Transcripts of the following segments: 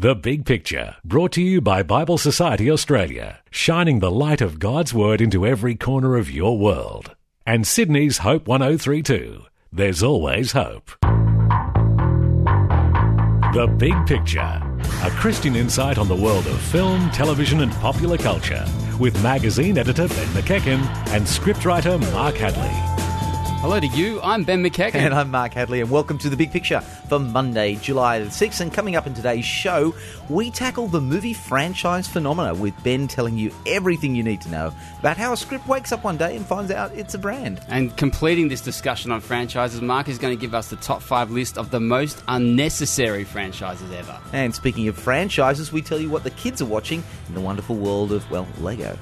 The Big Picture, brought to you by Bible Society Australia, shining the light of God's Word into every corner of your world. And Sydney's Hope 1032. There's always hope. The Big Picture, a Christian insight on the world of film, television and popular culture, with magazine editor Ben McEachen and scriptwriter Mark Hadley. Hello to you, I'm Ben McEachen. And I'm Mark Hadley, and welcome to The Big Picture for Monday, July the 6th. And coming up in today's show, we tackle the movie franchise phenomena, with Ben telling you everything you need to know about how a script wakes up one day and finds out it's a brand. And completing this discussion on franchises, Mark is going to give us the top 5 list of the most unnecessary franchises ever. And speaking of franchises, we tell you what the kids are watching in the wonderful world of, well, Lego.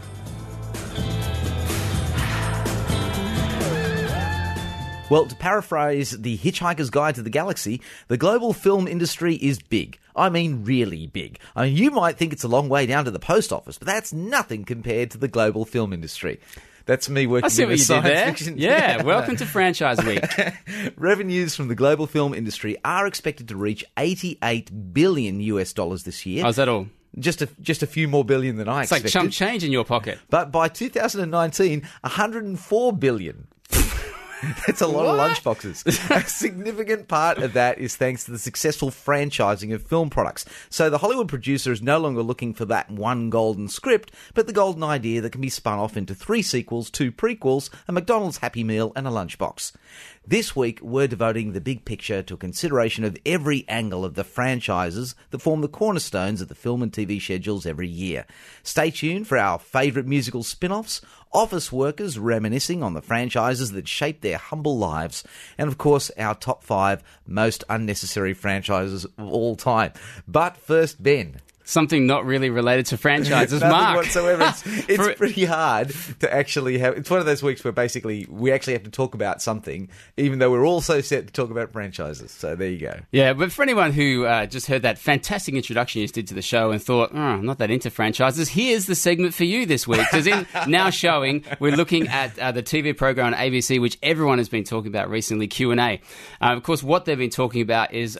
Well, to paraphrase The Hitchhiker's Guide to the Galaxy, the global film industry is big. I mean, really big. I mean, you might think it's a long way down to the post office, but that's nothing compared to the global film industry. That's me working in a science fiction. Yeah, welcome to Franchise Week. Revenues from the global film industry are expected to reach $88 billion this year. Oh, is that all? Just a few more billion than I expected. It's like chump change in your pocket. But by 2019, $104 billion. That's a lot of lunchboxes. A significant part of that is thanks to the successful franchising of film products. So the Hollywood producer is no longer looking for that one golden script, but the golden idea that can be spun off into 3 sequels, 2 prequels, a McDonald's Happy Meal and a lunchbox. This week, we're devoting The Big Picture to a consideration of every angle of the franchises that form the cornerstones of the film and TV schedules every year. Stay tuned for our favourite musical spin-offs, office workers reminiscing on the franchises that shaped their humble lives, and of course, our top 5 most unnecessary franchises of all time. But first, Ben. Something not really related to franchises, Nothing Mark. whatsoever. It's pretty hard to actually have... It's one of those weeks where basically we actually have to talk about something, even though we're also set to talk about franchises. So there you go. Yeah, but for anyone who just heard that fantastic introduction you just did to the show and thought, I'm not that into franchises, here's the segment for you this week. Because in Now Showing, we're looking at the TV program on ABC, which everyone has been talking about recently, Q&A. Of course, what they've been talking about is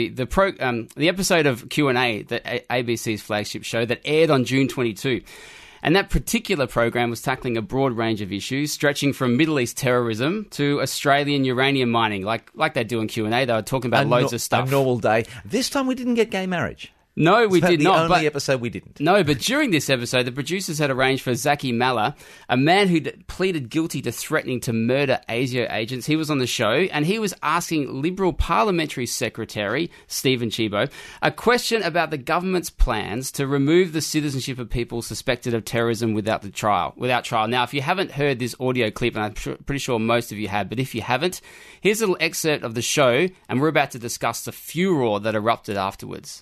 the episode of Q&A that ABC's flagship show that aired on June 22. And that particular program was tackling a broad range of issues, stretching from Middle East terrorism to Australian uranium mining. Like they do in Q&A, they were talking about loads of stuff. A normal day. This time we didn't get gay marriage. No, we did not. The only episode we didn't. No, but during this episode, the producers had arranged for Zaki Mallah, a man who pleaded guilty to threatening to murder ASIO agents. He was on the show, and he was asking Liberal Parliamentary Secretary Stephen Chibo a question about the government's plans to remove the citizenship of people suspected of terrorism without trial. Now, if you haven't heard this audio clip, and I'm pretty sure most of you have, but if you haven't, here's a little excerpt of the show, and we're about to discuss the furor that erupted afterwards.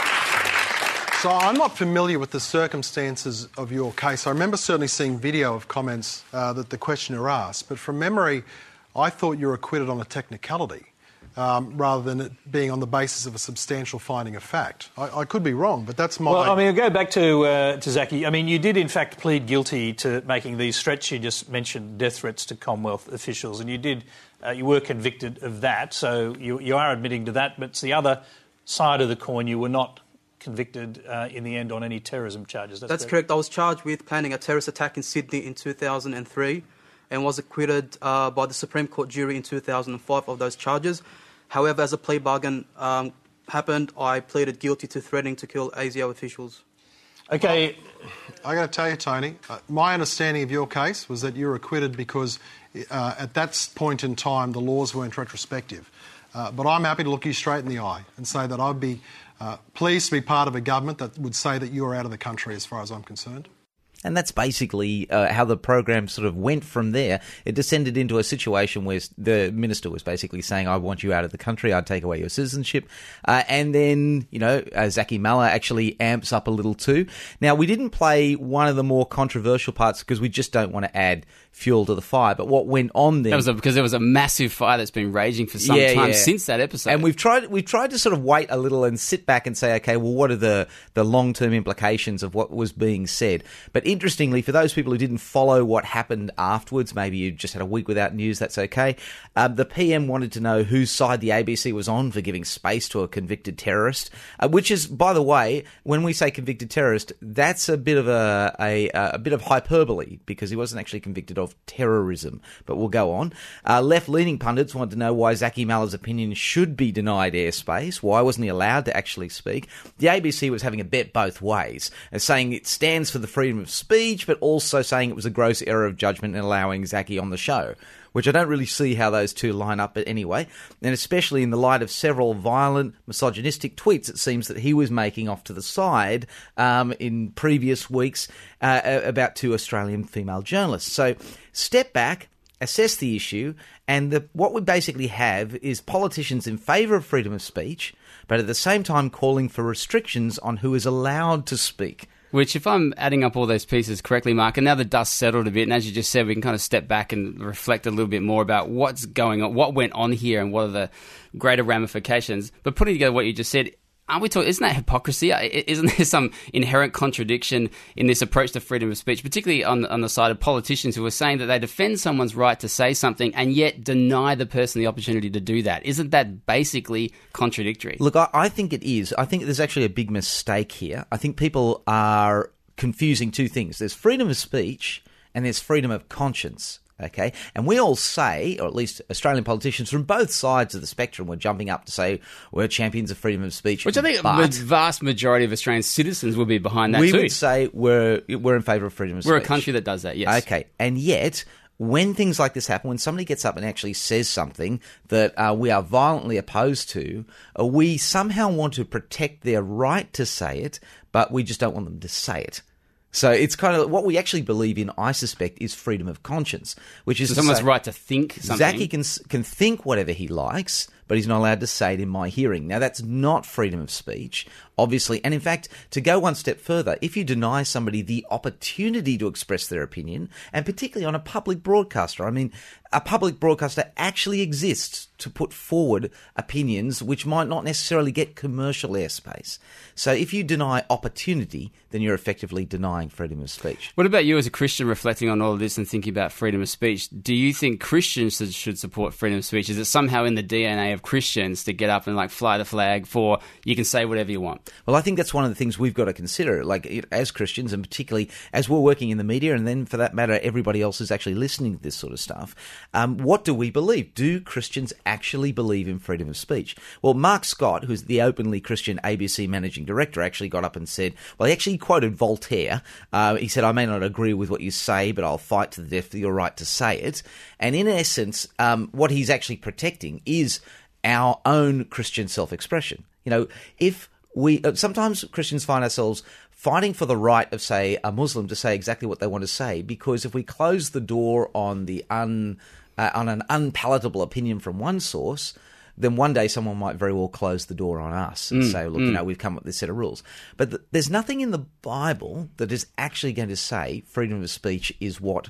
So I'm not familiar with the circumstances of your case. I remember certainly seeing video of comments that the questioner asked, but from memory, I thought you were acquitted on a technicality rather than it being on the basis of a substantial finding of fact. I could be wrong, but that's my... Well, I mean, I'll go back to Zaki. I mean, you did in fact plead guilty to making these threats. You just mentioned death threats to Commonwealth officials, and you were convicted of that, so you are admitting to that, but it's the other side of the coin. You were not convicted in the end on any terrorism charges. That's correct. I was charged with planning a terrorist attack in Sydney in 2003 and was acquitted by the Supreme Court jury in 2005 of those charges. However, as a plea bargain happened, I pleaded guilty to threatening to kill ASIO officials. Okay. I got to tell you, Tony, my understanding of your case was that you were acquitted because at that point in time the laws weren't retrospective. But I'm happy to look you straight in the eye and say that I'd be pleased to be part of a government that would say that you are out of the country as far as I'm concerned. And that's basically how the program sort of went from there. It descended into a situation where the minister was basically saying, I want you out of the country, I'd take away your citizenship. And then, Zaki Mallah actually amps up a little too. Now, we didn't play one of the more controversial parts because we just don't want to add fuel to the fire. But what went on there... because there was a massive fire that's been raging for some time since that episode. And we've tried to sort of wait a little and sit back and say, okay, well, what are the long-term implications of what was being said? But interestingly, for those people who didn't follow what happened afterwards, maybe you just had a week without news, that's okay. The PM wanted to know whose side the ABC was on for giving space to a convicted terrorist, which is, by the way, when we say convicted terrorist, that's a bit of a bit of hyperbole, because he wasn't actually convicted of terrorism. But we'll go on. Left-leaning pundits wanted to know why Zaki Mallah's opinion should be denied airspace. Why wasn't he allowed to actually speak? The ABC was having a bet both ways, and saying it stands for the freedom of speech, but also saying it was a gross error of judgment in allowing Zaki on the show, which I don't really see how those two line up, but anyway, and especially in the light of several violent, misogynistic tweets it seems that he was making off to the side in previous weeks about two Australian female journalists. So step back, assess the issue, and what we basically have is politicians in favour of freedom of speech, but at the same time calling for restrictions on who is allowed to speak. Which, if I'm adding up all those pieces correctly, Mark, and now the dust settled a bit, and as you just said, we can kind of step back and reflect a little bit more about what's going on, what went on here, and what are the greater ramifications. But putting together what you just said, aren't we talking? Isn't that hypocrisy? Isn't there some inherent contradiction in this approach to freedom of speech, particularly on the side of politicians who are saying that they defend someone's right to say something and yet deny the person the opportunity to do that? Isn't that basically contradictory? Look, I think it is. I think there's actually a big mistake here. I think people are confusing two things. There's freedom of speech and there's freedom of conscience. Okay, and we all say, or at least Australian politicians from both sides of the spectrum were jumping up to say we're champions of freedom of speech. Which I think the vast majority of Australian citizens would be behind that we too. We would say we're in favour of freedom of speech. We're a country that does that, yes. Okay, and yet when things like this happen, when somebody gets up and actually says something that we are violently opposed to, we somehow want to protect their right to say it, but we just don't want them to say it. So it's kind of what we actually believe in, I suspect, is freedom of conscience, which is someone's right to think something. Zaki can think whatever he likes, but he's not allowed to say it in my hearing. Now, that's not freedom of speech, obviously. And in fact, to go one step further, if you deny somebody the opportunity to express their opinion, and particularly on a public broadcaster, I mean, a public broadcaster actually exists to put forward opinions which might not necessarily get commercial airspace. So if you deny opportunity, then you're effectively denying freedom of speech. What about you as a Christian reflecting on all of this and thinking about freedom of speech? Do you think Christians should support freedom of speech? Is it somehow in the DNA of Christians to get up and like fly the flag for you can say whatever you want? Well, I think that's one of the things we've got to consider, like as Christians, and particularly as we're working in the media, and then for that matter, everybody else is actually listening to this sort of stuff. What do we believe? Do Christians actually believe in freedom of speech? Well, Mark Scott, who's the openly Christian ABC managing director, actually got up and said, well, he actually quoted Voltaire. He said, I may not agree with what you say, but I'll fight to the death for your right to say it. And in essence, what he's actually protecting is our own Christian self-expression. You know, if we sometimes Christians find ourselves fighting for the right of, say, a Muslim to say exactly what they want to say, because if we close the door on on an unpalatable opinion from one source, then one day someone might very well close the door on us and say, look, you know, we've come up with this set of rules. But there's nothing in the Bible that is actually going to say freedom of speech is what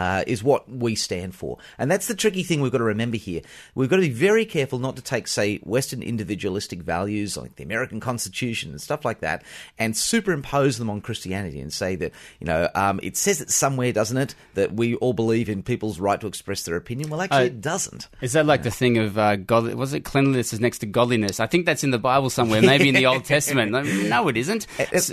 we stand for. And that's the tricky thing we've got to remember here. We've got to be very careful not to take, say, Western individualistic values like the American Constitution and stuff like that and superimpose them on Christianity and say that, you know, it says it somewhere, doesn't it, that we all believe in people's right to express their opinion. Well, actually, it doesn't. Is that like the thing of was it cleanliness is next to godliness? I think that's in the Bible somewhere, maybe in the Old Testament. No, it isn't.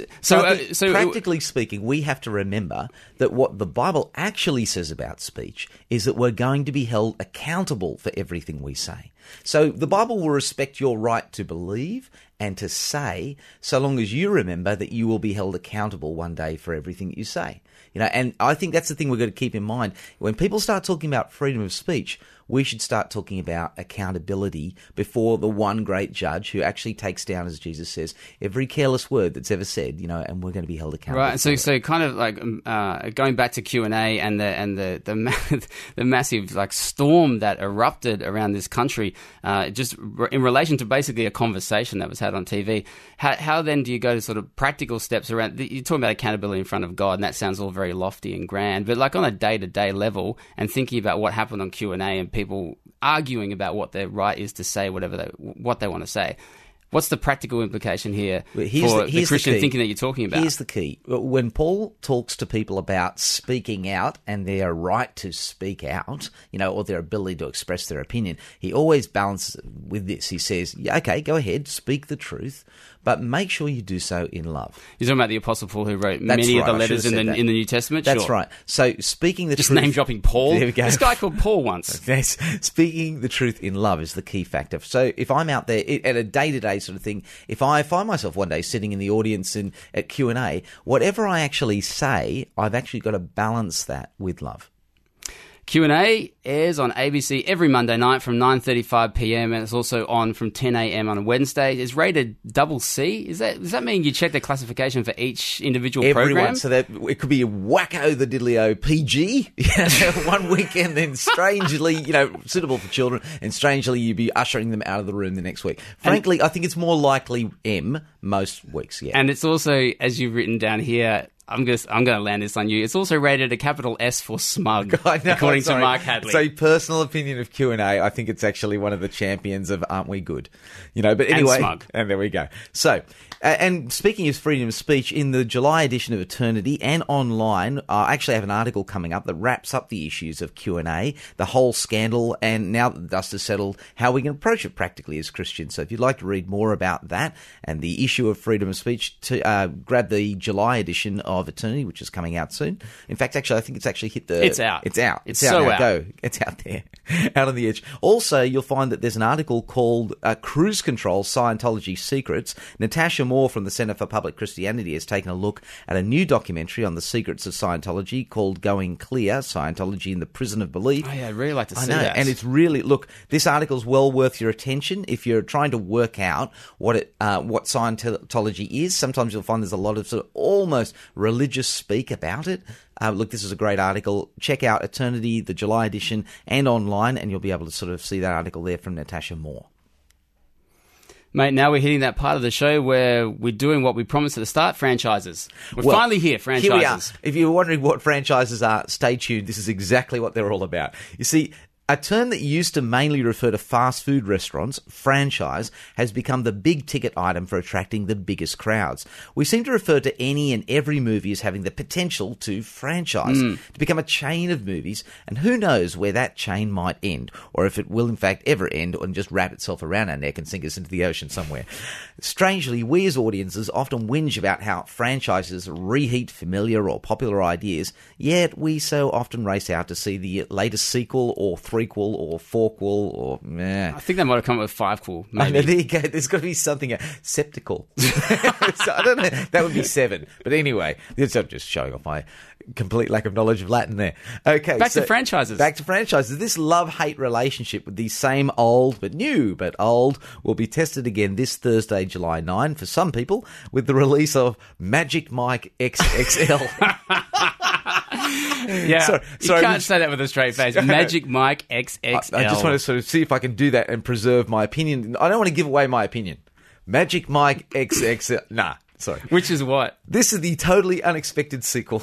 So practically speaking, we have to remember that what the Bible actually says about speech is that we're going to be held accountable for everything we say. So the Bible will respect your right to believe and to say, so long as you remember that you will be held accountable one day for everything you say. You know, and I think that's the thing we've got to keep in mind. When people start talking about freedom of speech, we should start talking about accountability before the one great judge who actually takes down, as Jesus says, every careless word that's ever said, you know, and we're going to be held accountable. Right, so kind of like going back to Q&A and the massive like storm that erupted around this country, just in relation to basically a conversation that was had on TV. How then do you go to sort of practical steps around? You're talking about accountability in front of God, and that sounds all very lofty and grand, but like on a day-to-day level and thinking about what happened on Q&A and people arguing about what their right is to say what they want to say. What's the practical implication here Well, for the Christian key. thinking that you're talking about? Here's the key. When Paul talks to people about speaking out and their right to speak out, or their ability to express their opinion, he always balances it with this. He says, yeah, okay, go ahead, speak the truth, but make sure you do so in love. You're talking about the Apostle Paul who wrote That's many right, of the I should letters have in said the that. New Testament? That's Sure. right. So speaking the Just truth... name-dropping Paul. There we go. This guy called Paul once. Yes, speaking the truth in love is the key factor. So if I'm out there at a day-to-day sort of thing, if I find myself one day sitting in the audience at Q&A, whatever I actually say, I've actually got to balance that with love. Q&A airs on ABC every Monday night from 9:35 p.m. and it's also on from 10 a.m. on a Wednesday. It's rated double C. Does that mean you check the classification for each individual Everyone, program? so that it could be a wacko the diddly-o PG one weekend, then strangely, suitable for children, and strangely you'd be ushering them out of the room the next week. Frankly, I think it's more likely M most weeks, yeah. And it's also, as you've written down here, I'm going to land this on you. It's also rated a capital S for smug, according to Mark Hadley. So, personal opinion of Q&A, I think it's actually one of the champions of Aren't We Good? But anyway, and smug. And there we go. So, and speaking of freedom of speech, in the July edition of Eternity and online, I actually have an article coming up that wraps up the issues of Q&A, the whole scandal, and now that the dust has settled, how we can approach it practically as Christians. So if you'd like to read more about that and the issue of freedom of speech, grab the July edition of Eternity, which is coming out soon. In fact, actually, I think it's actually hit the... It's out. It's out. It's out so now. out. Go. It's out there. Out on the edge. Also, you'll find that there's an article called Cruise Control Scientology Secrets. Natasha Moore from the Center for Public Christianity has taken a look at a new documentary on the secrets of Scientology called Going Clear, Scientology in the Prison of Belief. Oh, yeah, I'd really like to see I know, that. and it's really... Look, this article's well worth your attention if you're trying to work out what Scientology is. Sometimes you'll find there's a lot of sort of almost religious speak about it. Look, this is a great article. Check out Eternity, the July edition, and online, and you'll be able to sort of see that article there from Natasha Moore. Mate, now we're hitting that part of the show where we're doing what we promised at the start, franchises. We're finally here, franchises. Here we are. If you're wondering what franchises are, stay tuned. This is exactly what they're all about. You see, a term that used to mainly refer to fast food restaurants, franchise, has become the big ticket item for attracting the biggest crowds. We seem to refer to any and every movie as having the potential to franchise, to become a chain of movies, and who knows where that chain might end, or if it will in fact ever end and just wrap itself around our neck and sink us into the ocean somewhere. Strangely, we as audiences often whinge about how franchises reheat familiar or popular ideas, yet we so often race out to see the latest sequel or threequel or fourquel or meh. I think they might have come up with fivequel, I know, maybe. there you go. There's got to be something septical. So, I don't know. That would be 7. But anyway, I'm just showing off my complete lack of knowledge of Latin there. Okay, Back to franchises. Back to franchises. This love-hate relationship with the same old but new but old will be tested again this Thursday, July 9, for some people, with the release of Magic Mike XXL. Yeah, Sorry, you can't say that with a straight face. Magic Mike XXL. I just want to sort of see if I can do that and preserve my opinion. I don't want to give away my opinion. Magic Mike XXL. Nah, sorry. Which is what? This is the totally unexpected sequel to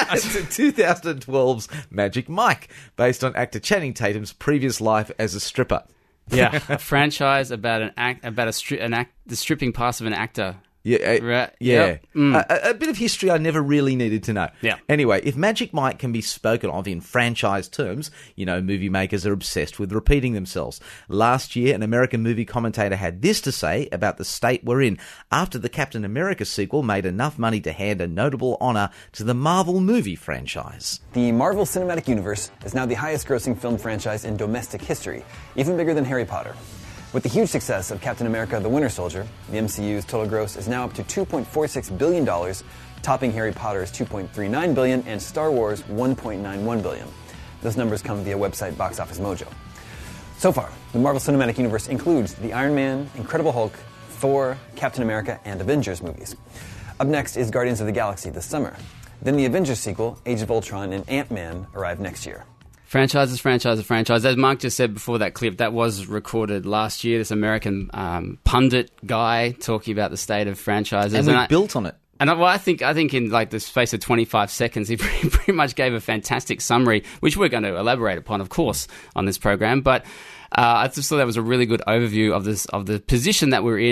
2012's Magic Mike, based on actor Channing Tatum's previous life as a stripper. Yeah, a franchise about the stripping past of an actor. Yeah, Right. yeah. Yep. A bit of history I never really needed to know. Yeah. Anyway, if Magic Mike can be spoken of in franchise terms, movie makers are obsessed with repeating themselves. Last year, an American movie commentator had this to say about the state we're in after the Captain America sequel made enough money to hand a notable honor to the Marvel movie franchise. The Marvel Cinematic Universe is now the highest-grossing film franchise in domestic history, even bigger than Harry Potter. With the huge success of Captain America: The Winter Soldier, the MCU's total gross is now up to $2.46 billion, topping Harry Potter's $2.39 billion and Star Wars' $1.91 billion. Those numbers come via website Box Office Mojo. So far, the Marvel Cinematic Universe includes the Iron Man, Incredible Hulk, Thor, Captain America, and Avengers movies. Up next is Guardians of the Galaxy this summer. Then the Avengers sequel, Age of Ultron, and Ant-Man arrive next year. Franchises. As Mark just said before that clip, that was recorded last year. This American pundit guy talking about the state of franchises. And we built on it. And I think in like the space of 25 seconds, he pretty much gave a fantastic summary, which we're going to elaborate upon, of course, on this program. But I just thought that was a really good overview of the position that we're in.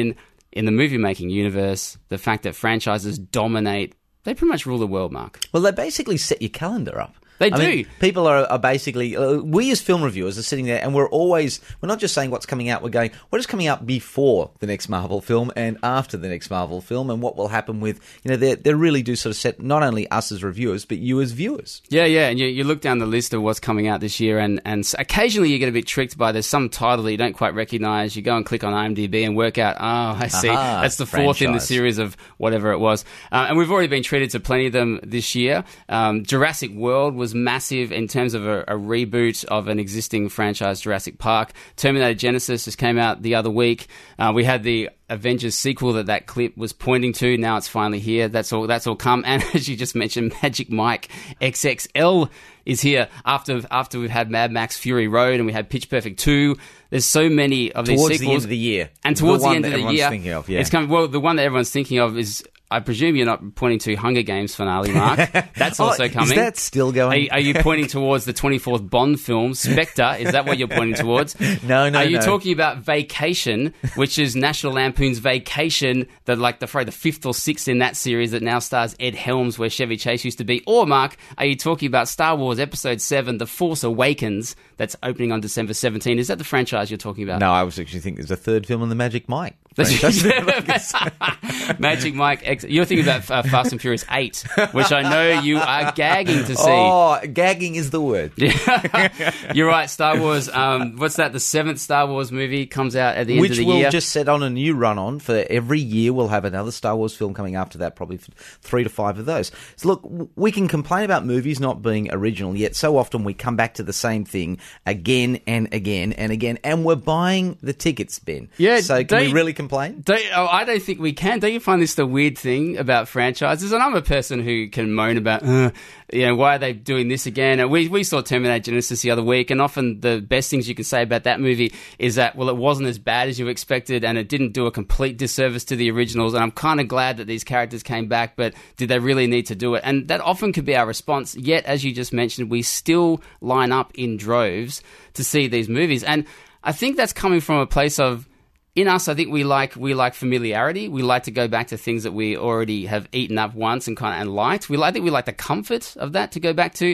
in the movie-making universe, the fact that franchises dominate, they pretty much rule the world, Mark. Well, they basically set your calendar up. They I do. mean, people are basically, we as film reviewers are sitting there and we're not just saying what's coming out, we're going, what is coming out before the next Marvel film and after the next Marvel film, and what will happen with, they really do sort of set not only us as reviewers, but you as viewers. Yeah, and you look down the list of what's coming out this year, and occasionally you get a bit tricked by there's some title that you don't quite recognise. You go and click on IMDb and work out, I see, that's the fourth in the series of whatever it was. And we've already been treated to plenty of them this year. Jurassic World was massive in terms of a reboot of an existing franchise, Jurassic Park. Terminator Genesis just came out the other week. We had the Avengers sequel that clip was pointing to. Now it's finally here. That's all come. And as you just mentioned, Magic Mike XXL is here after we've had Mad Max Fury Road and we had Pitch Perfect 2. There's so many of these sequels. Towards the end of the year. And towards the end of the year. Thinking of, yeah. It's coming. Well, the one that everyone's thinking of is, I presume you're not pointing to Hunger Games finale, Mark. That's also coming. Is that still going? Are you pointing towards the 24th Bond film, Spectre? Is that what you're pointing towards? No. Are you talking about Vacation, which is National Lampoon's Vacation, probably the fifth or sixth in that series that now stars Ed Helms, where Chevy Chase used to be? Or, Mark, are you talking about Star Wars Episode 7, The Force Awakens, that's opening on December 17? Is that the franchise you're talking about? No, I was actually thinking there's a third film in the Magic Mike franchise. Magic Mike X. You're thinking about Fast and Furious 8, which I know you are gagging to see. Oh, gagging is the word. You're right. Star Wars. What's that? The 7th Star Wars movie comes out at the end of the year. Which we'll just set on a new run on for every year. We'll have another Star Wars film coming after that, probably 3 to 5 of those. So look, we can complain about movies not being original, yet so often we come back to the same thing again and again and again, and we're buying the tickets, Ben. Yeah. So can we really complain? I don't think we can. Don't you find this the weird thing about franchises? And I'm a person who can moan about, why are they doing this again? And we saw Terminator Genesis the other week, and often the best things you can say about that movie is that, well, it wasn't as bad as you expected, and it didn't do a complete disservice to the originals, and I'm kind of glad that these characters came back, but did they really need to do it? And that often could be our response, yet, as you just mentioned, we still line up in droves to see these movies. And I think that's coming from a place of, in us, I think we like familiarity. We like to go back to things that we already have eaten up once and liked. I think we like the comfort of that to go back to.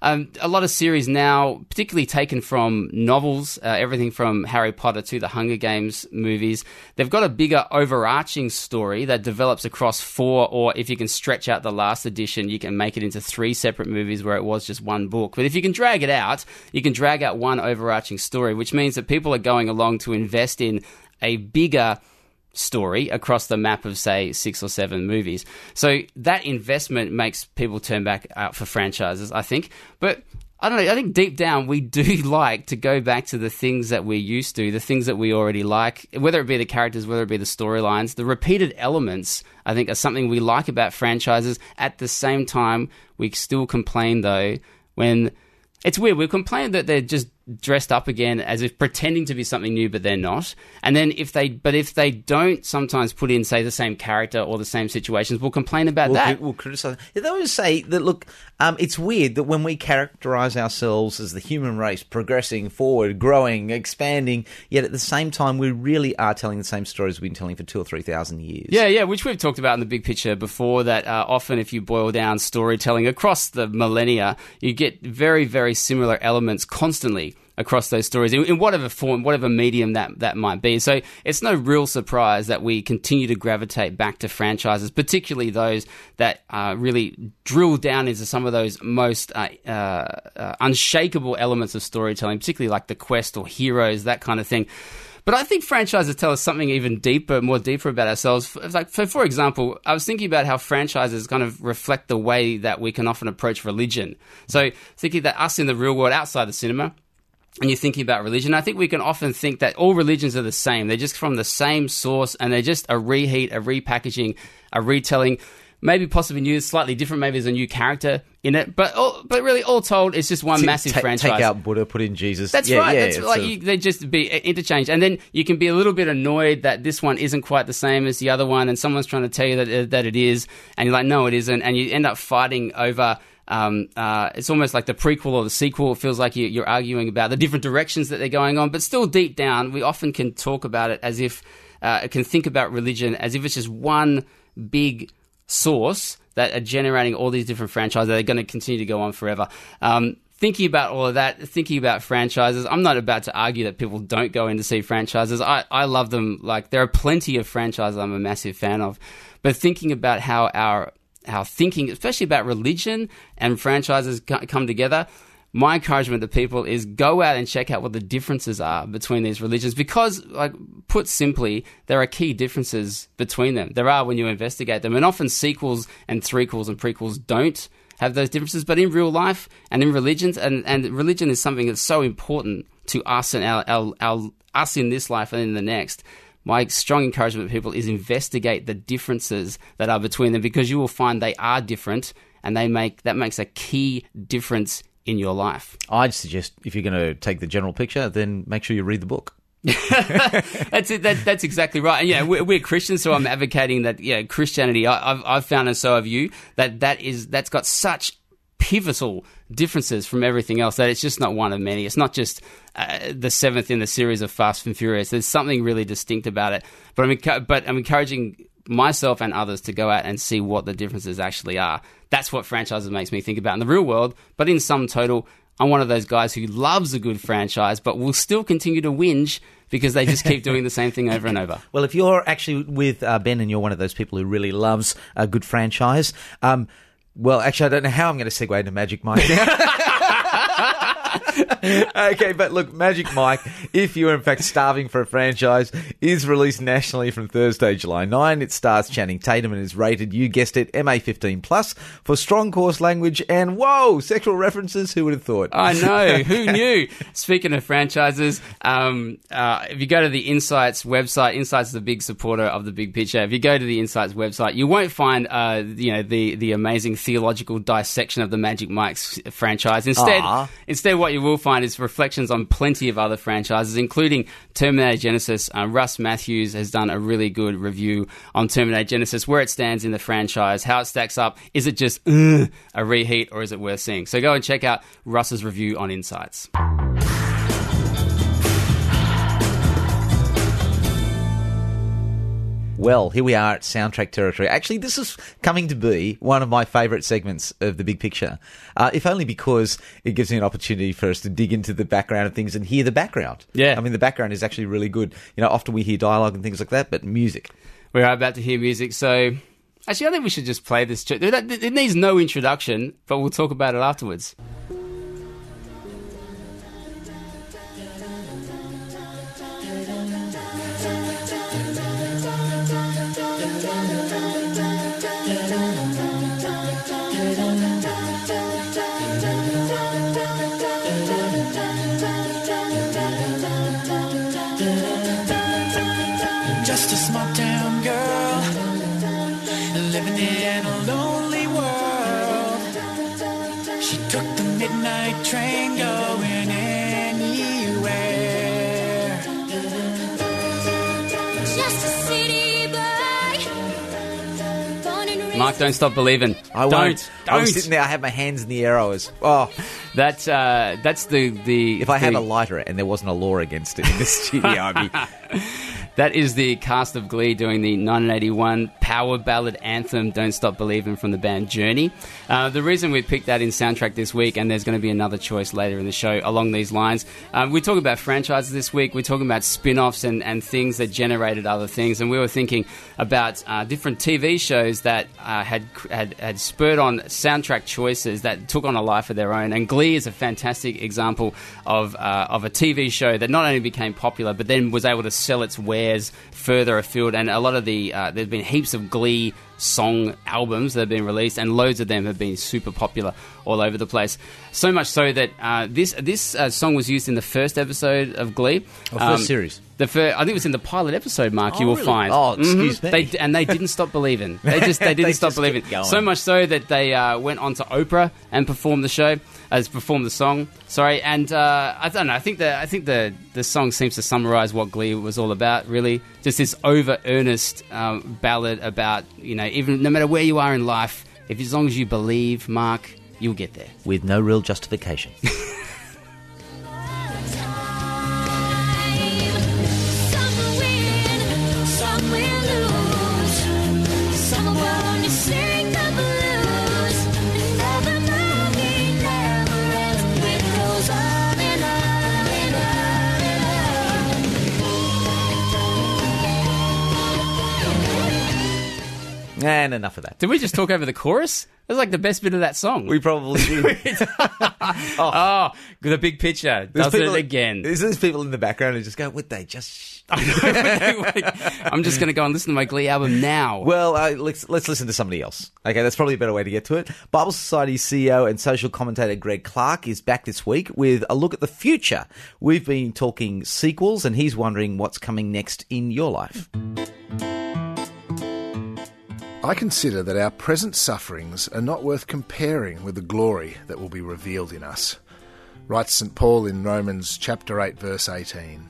A lot of series now, particularly taken from novels, everything from Harry Potter to the Hunger Games movies, they've got a bigger overarching story that develops across 4, or if you can stretch out the last edition, you can make it into 3 separate movies where it was just one book. But if you can drag it out, you can drag out one overarching story, which means that people are going along to invest in a bigger story across the map of, say, 6 or 7 movies. So that investment makes people turn back out for franchises, I think. But I don't know, I think deep down we do like to go back to the things that we're used to, the things that we already like, whether it be the characters, whether it be the storylines. The repeated elements, I think, are something we like about franchises. At the same time, we still complain, though, when... It's weird. We complain that they're just dressed up again as if pretending to be something new, but they're not. And then if they don't sometimes put in, say, the same character or the same situations, we'll complain about that. We'll criticize. They always say that, look, it's weird that when we characterize ourselves as the human race progressing forward, growing, expanding, yet at the same time we really are telling the same stories we've been telling for 2,000 or 3,000 years. Yeah, which we've talked about in the big picture before, that often if you boil down storytelling across the millennia, you get very, very similar elements constantly across those stories in whatever form, whatever medium that might be. So it's no real surprise that we continue to gravitate back to franchises, particularly those that really drill down into some of those most unshakable elements of storytelling, particularly like the quest or heroes, that kind of thing. But I think franchises tell us something even more deeper about ourselves. For example, I was thinking about how franchises kind of reflect the way that we can often approach religion. So thinking that us in the real world, outside the cinema, and you're thinking about religion, I think we can often think that all religions are the same. They're just from the same source, and they're just a reheat, a repackaging, a retelling, maybe possibly new, slightly different, maybe there's a new character in it. But really, all told, it's just one massive franchise. Take out Buddha, put in Jesus. That's right. They just be interchanged. And then you can be a little bit annoyed that this one isn't quite the same as the other one, and someone's trying to tell you that it is, and you're like, no, it isn't. And you end up fighting over... it's almost like the prequel or the sequel. It feels like you're arguing about the different directions that they're going on, but still deep down, we often can talk about it as if can think about religion as if it's just one big source that are generating all these different franchises that are going to continue to go on forever. Thinking about all of that, thinking about franchises, I'm not about to argue that people don't go in to see franchises. I love them. Like, there are plenty of franchises I'm a massive fan of. But thinking about how our thinking, especially about religion and franchises come together, my encouragement to people is go out and check out what the differences are between these religions. Because, like, put simply, there are key differences between them. There are when you investigate them. And often sequels and threequels and prequels don't have those differences, but in real life and in religions, and religion is something that's so important to us and our us in this life and in the next. My strong encouragement to people is investigate the differences that are between them, because you will find they are different, and that makes a key difference in your life. I'd suggest if you're going to take the general picture, then make sure you read the book. That's it. That's exactly right. And yeah, we're Christians, so I'm advocating that. Yeah, Christianity. I've found, and so have you, that's got such pivotal differences from everything else that it's just not one of many. It's not just the seventh in the series of Fast and Furious. There's something really distinct about it. But I'm encouraging myself and others to go out and see what the differences actually are. That's what franchises makes me think about in the real world. But in sum total, I'm one of those guys who loves a good franchise, but will still continue to whinge because they just keep doing the same thing over and over. Well, if you're actually with Ben and you're one of those people who really loves a good franchise, well, actually, I don't know how I'm going to segue into Magic Mike now. Okay, but look, Magic Mike, if you're in fact starving for a franchise, is released nationally from Thursday, July 9. It stars Channing Tatum and is rated, you guessed it, MA15+, for strong coarse language and, whoa, sexual references. Who would have thought? I know, who knew? Speaking of franchises, if you go to the Insights website, Insights is a big supporter of The Big Picture. If you go to the Insights website, you won't find the amazing theological dissection of the Magic Mike's franchise. Instead, what you will find is reflections on plenty of other franchises, including Terminator Genesis. Russ Matthews has done a really good review on Terminator Genesis, where it stands in the franchise, how it stacks up. Is it just a reheat, or is it worth seeing? So go and check out Russ's review on Insights. Well, here we are at soundtrack territory. Actually, this is coming to be one of my favourite segments of The Big Picture, if only because it gives me an opportunity for us to dig into the background of things and hear the background. Yeah. I mean, the background is actually really good. You know, often we hear dialogue and things like that, but music. We're about to hear music, so actually, I think we should just play this. It needs no introduction, but we'll talk about it afterwards. Just a small town girl living in a lonely world. She took the midnight train going anywhere. Just a city boy, born and raised. Mark, don't stop believing. I won't. I was sitting there, I had my hands in the air. I was, That's the. If I had a lighter and there wasn't a law against it in the studio, I'd be... That is the cast of Glee doing the 1981 power ballad anthem "Don't Stop Believin'" from the band Journey. The reason we picked that in soundtrack this week, and there's going to be another choice later in the show along these lines, we're talking about franchises this week. We're talking about spin-offs and things that generated other things, and we were thinking about different TV shows that had spurred on soundtrack choices that took on a life of their own. And Glee is a fantastic example of a TV show that not only became popular, but then was able to sell its wares further afield. And a lot of there's been heaps of Glee song albums that have been released, and loads of them have been super popular all over the place. So much so that this song was used in the first episode of Glee. First series. I think it was in the pilot episode, Mark, you will really? find. Oh, excuse me. They didn't stop believing. They didn't stop believing. So much so that they went on to Oprah and performed the song. Sorry, and I don't know. I think the song seems to summarise what Glee was all about. Really, just this over earnest ballad about, even no matter where you are in life, as long as you believe, Mark, you'll get there with no real justification. And enough of that. Did we just talk over the chorus? It was like the best bit of that song. We probably did. Oh, the big picture does it again. There's people in the background who just go, would they just... I'm just going to go and listen to my Glee album now. Well, let's listen to somebody else. Okay, that's probably a better way to get to it. Bible Society CEO and social commentator Greg Clark is back this week with a look at the future. We've been talking sequels, and he's wondering what's coming next in your life. I consider that our present sufferings are not worth comparing with the glory that will be revealed in us, writes St. Paul in Romans chapter 8, verse 18.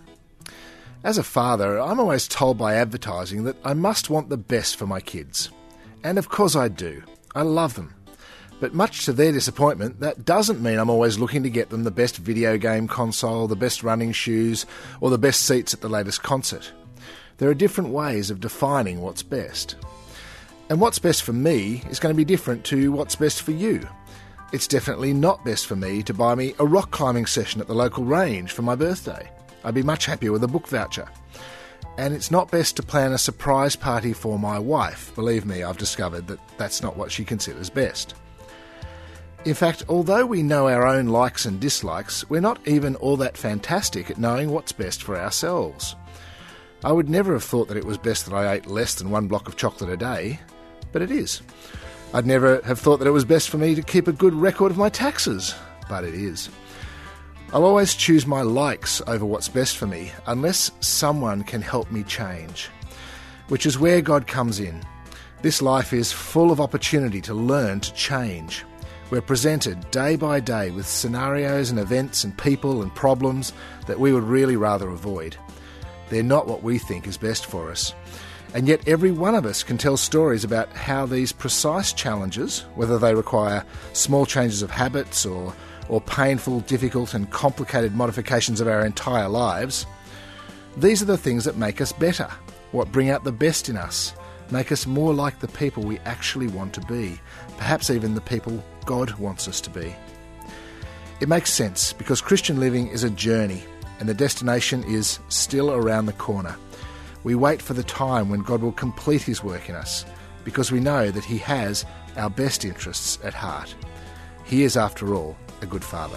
As a father, I'm always told by advertising that I must want the best for my kids. And of course I do. I love them. But much to their disappointment, that doesn't mean I'm always looking to get them the best video game console, the best running shoes, or the best seats at the latest concert. There are different ways of defining what's best. And what's best for me is going to be different to what's best for you. It's definitely not best for me to buy me a rock climbing session at the local range for my birthday. I'd be much happier with a book voucher. And it's not best to plan a surprise party for my wife. Believe me, I've discovered that that's not what she considers best. In fact, although we know our own likes and dislikes, we're not even all that fantastic at knowing what's best for ourselves. I would never have thought that it was best that I ate less than 1 block of chocolate a day. But it is. I'd never have thought that it was best for me to keep a good record of my taxes, but it is. I'll always choose my likes over what's best for me, unless someone can help me change. Which is where God comes in. This life is full of opportunity to learn to change. We're presented day by day with scenarios and events and people and problems that we would really rather avoid. They're not what we think is best for us. And yet every one of us can tell stories about how these precise challenges, whether they require small changes of habits or painful, difficult and complicated modifications of our entire lives, these are the things that make us better, what bring out the best in us, make us more like the people we actually want to be, perhaps even the people God wants us to be. It makes sense because Christian living is a journey and the destination is still around the corner. We wait for the time when God will complete his work in us, because we know that he has our best interests at heart. He is, after all, a good father.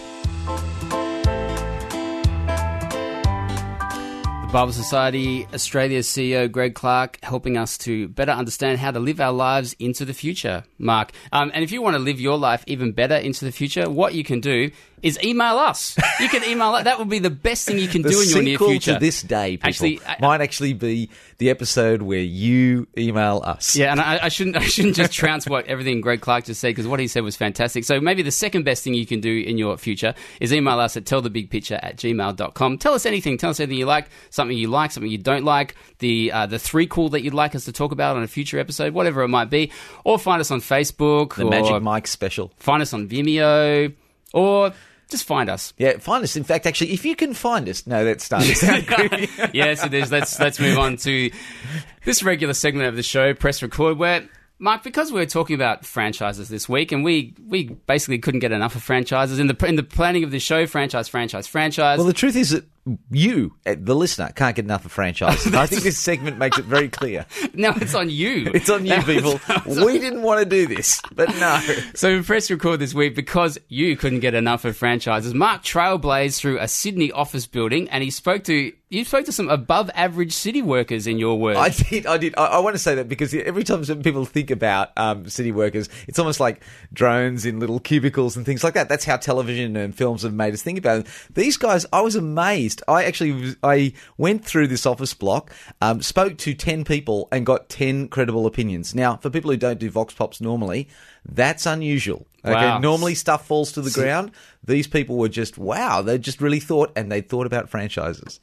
The Bible Society Australia's CEO Greg Clark helping us to better understand how to live our lives into the future, Mark. And if you want to live your life even better into the future, what you can do is email us. You can email us. That would be the best thing you can do in your near future. The sequel to this day, people, might actually be the episode where you email us. Yeah, and I shouldn't just trounce what everything Greg Clark just said, because what he said was fantastic. So maybe the second best thing you can do in your future is email us at tellthebigpicture@gmail.com. Tell us anything. Tell us anything you like, something you don't like, the threequel that you'd like us to talk about on a future episode, whatever it might be. Or find us on Facebook. The Magic Mike special. Find us on Vimeo. Or just find us. Yeah, find us. In fact, actually, if you can find us... No, that's starting to sound creepy. Yes, it is. Let's move on to this regular segment of the show, Press Record, where, Mark, because we're talking about franchises this week, and we basically couldn't get enough of franchises. In the planning of the show, franchise. Well, the truth is that you, the listener, can't get enough of franchises. I think this segment makes it very clear. No, it's on you. It's on you, people. We didn't want to do this, but no. So in Press Record this week, because you couldn't get enough of franchises, Mark trailblazed through a Sydney office building, and you spoke to some above-average city workers, in your words. I did. I want to say that because every time people think about city workers, it's almost like drones in little cubicles and things like that. That's how television and films have made us think about it. These guys, I was amazed. I went through this office block, spoke to 10 people and got 10 credible opinions. Now, for people who don't do Vox Pops normally, that's unusual. Okay, wow. Normally stuff falls to the ground. These people were just, wow, they just really thought, and they thought about franchises.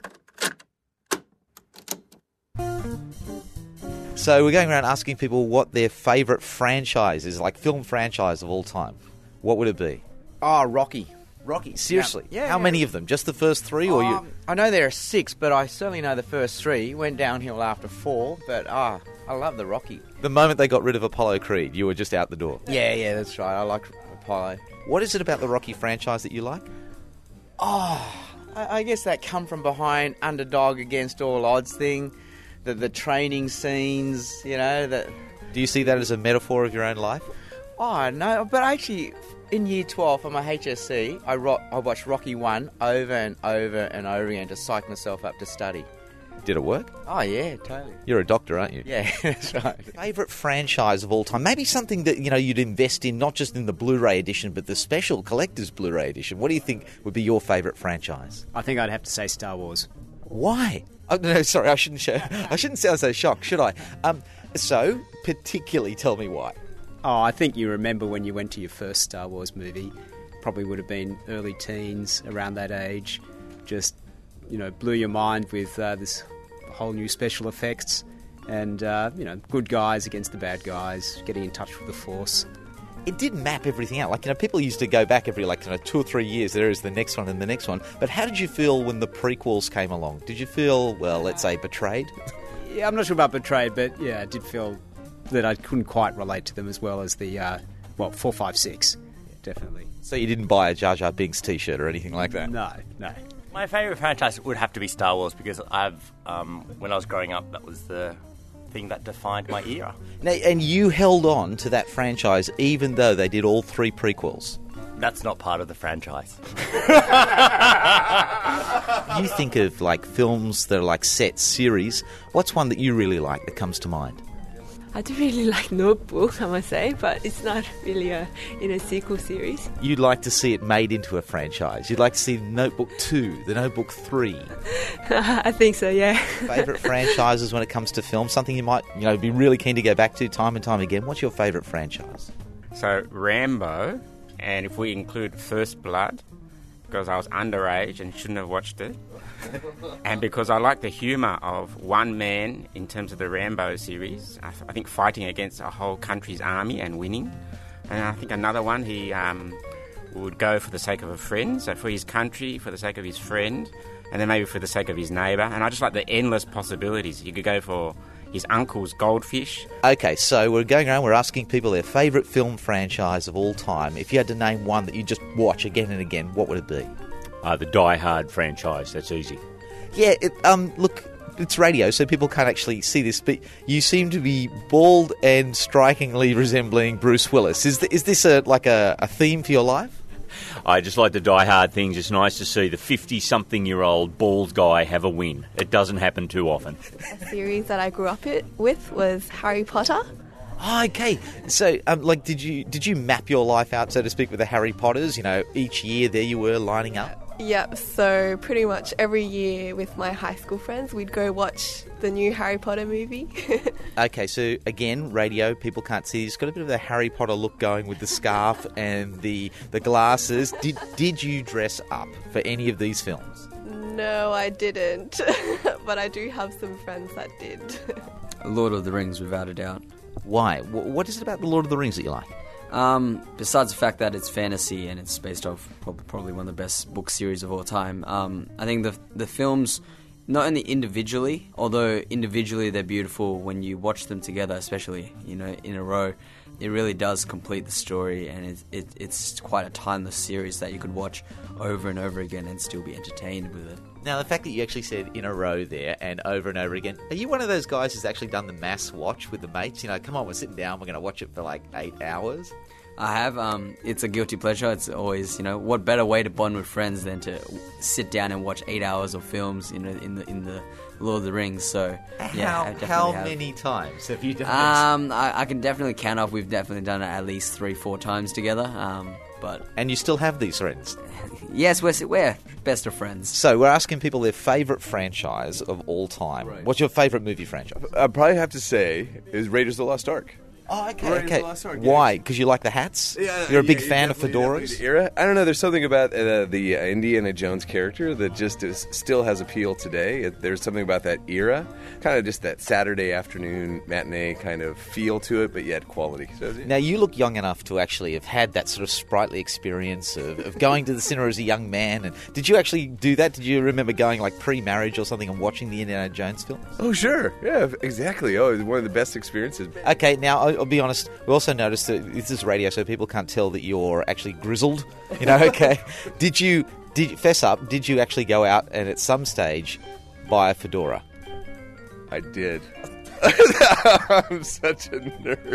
So we're going around asking people what their favourite franchise is, like film franchise of all time. What would it be? Oh, Rocky. Rocky, seriously? Yeah. How many of them? Just the first 3? Or you? I know there are 6, but I certainly know the first 3. Went downhill after 4, but I love the Rocky. The moment they got rid of Apollo Creed, you were just out the door. Yeah, that's right. I like Apollo. What is it about the Rocky franchise that you like? I guess that come from behind, underdog against all odds thing. The training scenes, Do you see that as a metaphor of your own life? Oh, no, but actually, in year 12 on my HSC, I watched Rocky 1 over and over and over again to psych myself up to study. Did it work? Oh, yeah, totally. You're a doctor, aren't you? Yeah, that's right. Favourite franchise of all time? Maybe something that, you'd invest in, not just in the Blu-ray edition, but the special collector's Blu-ray edition. What do you think would be your favourite franchise? I think I'd have to say Star Wars. Why? Oh, no, sorry, I shouldn't sound so shocked, should I? So, particularly tell me why. Oh, I think you remember when you went to your first Star Wars movie. Probably would have been early teens, around that age. Just, blew your mind with this whole new special effects and, good guys against the bad guys, getting in touch with the Force. It did map everything out. People used to go back every 2 or 3 years. There is the next one and the next one. But how did you feel when the prequels came along? Did you feel, let's say, betrayed? Yeah, I'm not sure about betrayed, but yeah, I did feel that I couldn't quite relate to them as well as the 4, 5, 6, definitely. So you didn't buy a Jar Jar Binks T-shirt or anything like that? No. My favourite franchise would have to be Star Wars because when I was growing up, that was the thing that defined my era. Now, and you held on to that franchise even though they did all 3 prequels. That's not part of the franchise. You think of films that are set series. What's one that you really like that comes to mind? I do really like Notebook, I must say, but it's not really in a sequel series. You'd like to see it made into a franchise. You'd like to see Notebook 2, the Notebook 3. I think so, yeah. Favourite franchises when it comes to film? Something you might, be really keen to go back to time and time again. What's your favourite franchise? So, Rambo, and if we include First Blood, because I was underage and shouldn't have watched it. And because I like the humour of one man in terms of the Rambo series, I think fighting against a whole country's army and winning. And I think another one, he would go for the sake of a friend, so for his country, for the sake of his friend, and then maybe for the sake of his neighbour. And I just like the endless possibilities. You could go for his uncle's goldfish. Okay, so we're going around, we're asking people their favourite film franchise of all time. If you had to name one that you just watch again and again, what would it be? The Die Hard franchise, that's easy. Yeah, look, it's radio, so people can't actually see this, but you seem to be bald and strikingly resembling Bruce Willis. Is this a theme for your life? I just like the Die Hard things. It's nice to see the 50-something-year-old bald guy have a win. It doesn't happen too often. A series that I grew up with was Harry Potter. Oh, okay. So, did you map your life out, so to speak, with the Harry Potters? Each year there you were lining up? Yep, so pretty much every year with my high school friends, we'd go watch the new Harry Potter movie. Okay, so again, radio, people can't see. It's got a bit of the Harry Potter look going with the scarf and the glasses. Did you dress up for any of these films? No, I didn't. But I do have some friends that did. Lord of the Rings, without a doubt. Why? What is it about the Lord of the Rings that you like? Besides the fact that it's fantasy and it's based off probably one of the best book series of all time, I think the films, not only individually, although individually they're beautiful, when you watch them together, especially in a row, it really does complete the story, and it's quite a timeless series that you could watch over and over again and still be entertained with it. Now, the fact that you actually said in a row there and over again, are you one of those guys who's actually done the mass watch with the mates? Come on, we're sitting down, we're going to watch it for 8 hours? I have. It's a guilty pleasure. It's always, what better way to bond with friends than to sit down and watch 8 hours of films, in the Lord of the Rings. So, yeah, I definitely how have. Many times have you done this? I can definitely count off. We've definitely done it at least 3-4 times together. And you still have these friends? Yes, we're best of friends. So we're asking people their favourite franchise of all time. Right. What's your favourite movie franchise? I'd probably have to say is Raiders of the Lost Ark. Oh, okay. Why? Because you like the hats? You're a big fan of fedoras? The era? I don't know. There's something about the Indiana Jones character that just still has appeal today. There's something about that era, kind of just that Saturday afternoon matinee kind of feel to it, but yet quality. So, Now, you look young enough to actually have had that sort of sprightly experience of going to the cinema as a young man. And did you actually do that? Did you remember going pre-marriage or something and watching the Indiana Jones films? Oh, sure. Yeah, exactly. Oh, it was one of the best experiences. Okay, now, I'll be honest, we also noticed that this is radio, so people can't tell that you're actually grizzled. Okay. Did you fess up, did you actually go out and at some stage buy a fedora? I did. I'm such a nerd.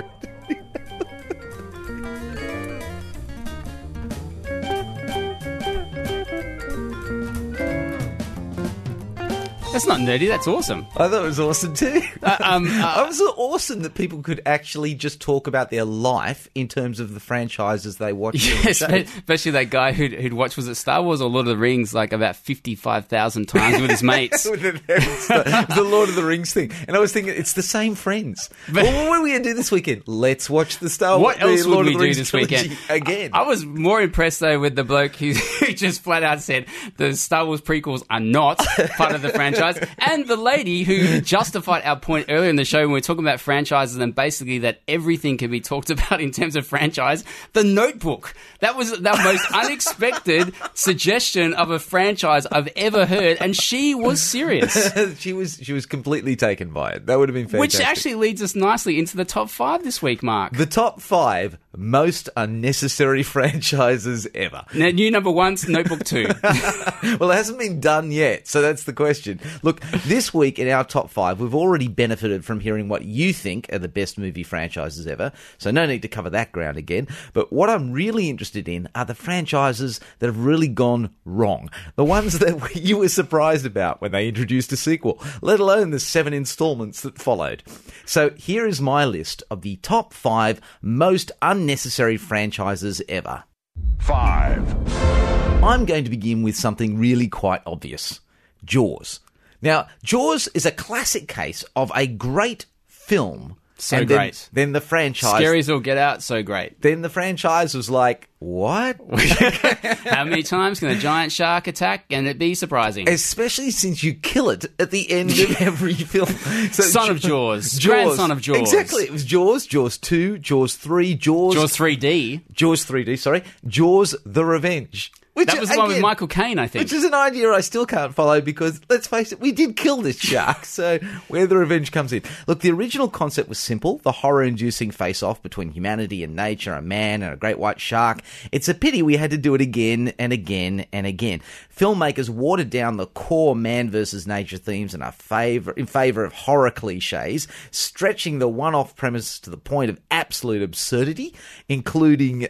That's not nerdy, that's awesome. I thought it was awesome too. It was awesome that people could actually just talk about their life in terms of the franchises they watch. Yes, especially that guy who'd watched, was it Star Wars or Lord of the Rings, like about 55,000 times with his mates. the Lord of the Rings thing. And I was thinking, it's the same friends. Well, what are we going to do this weekend? Let's watch the Star Wars. What else Lord would of we the do Rings this weekend? Again. I was more impressed, though, with the bloke who just flat out said the Star Wars prequels are not part of the franchise. And the lady who justified our point earlier in the show when we were talking about franchises and basically that everything can be talked about in terms of franchise, The Notebook. That was the most unexpected suggestion of a franchise I've ever heard, and she was serious. she was completely taken by it. That would have been fantastic. Which actually leads us nicely into the top 5 this week, Mark. The top 5 most unnecessary franchises ever. Now, new number 1's Notebook 2. Well, it hasn't been done yet, so that's the question. Look, this week in our top 5, we've already benefited from hearing what you think are the best movie franchises ever, so no need to cover that ground again. But what I'm really interested in are the franchises that have really gone wrong. The ones that you were surprised about when they introduced a sequel, let alone the 7 installments that followed. So here is my list of the top 5 most unnecessary franchises ever. 5. I'm going to begin with something really quite obvious. Jaws. Now, Jaws is a classic case of a great film. So and great. Then the franchise... Scary as all get out, so great. Then the franchise was like, what? How many times can a giant shark attack and it be surprising? Especially since you kill it at the end of every film. So Son of Jaws. Grandson of Jaws. Exactly. It was Jaws, Jaws 2, Jaws 3, Jaws 3D. Jaws 3D, sorry. Jaws The Revenge. That was the one with Michael Caine, I think. Which is an idea I still can't follow because, let's face it, we did kill this shark, so where the revenge comes in. Look, the original concept was simple, the horror-inducing face-off between humanity and nature, a man and a great white shark. It's a pity we had to do it again and again and again. Filmmakers watered down the core man versus nature themes in favour of horror cliches, stretching the one-off premise to the point of absolute absurdity, including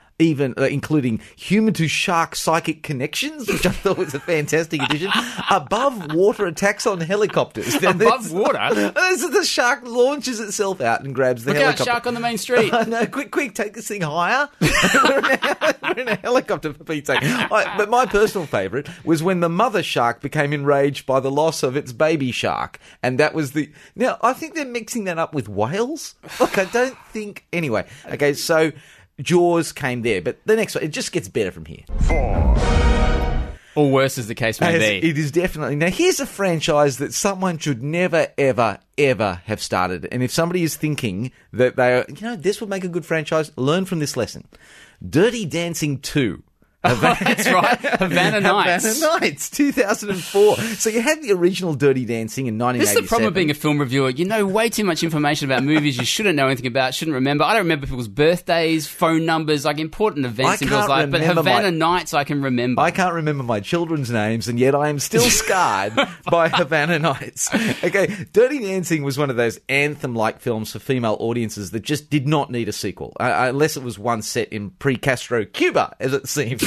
human-to-shark psychic connections, which I thought was a fantastic addition. Above water attacks on helicopters. Above water? The shark launches itself out and grabs the helicopter. Look out, shark on the main street. No, quick, take this thing higher. We're in a helicopter, for Pete's sake. But my personal favourite was when the mother shark became enraged by the loss of its baby shark. And that was the... Now, I think they're mixing that up with whales. Look, I don't think... Anyway, okay, so... Jaws came there, but the next one, it just gets better from here. 4. Or worse, as the case may be. It is definitely. Now, here's a franchise that someone should never, ever, ever have started. And if somebody is thinking that this would make a good franchise, learn from this lesson. Dirty Dancing 2. That's right. Havana Nights. Havana Nights, 2004. So you had the original Dirty Dancing in 1987. This is the problem of being a film reviewer. You know way too much information about movies you shouldn't know anything about, shouldn't remember. I don't remember people's birthdays, phone numbers, like important events in people's life. But Havana Nights I can remember. I can't remember my children's names, and yet I am still scarred by Havana Nights. Okay, Dirty Dancing was one of those anthem-like films for female audiences that just did not need a sequel, unless it was one set in pre-Castro Cuba, as it seemed.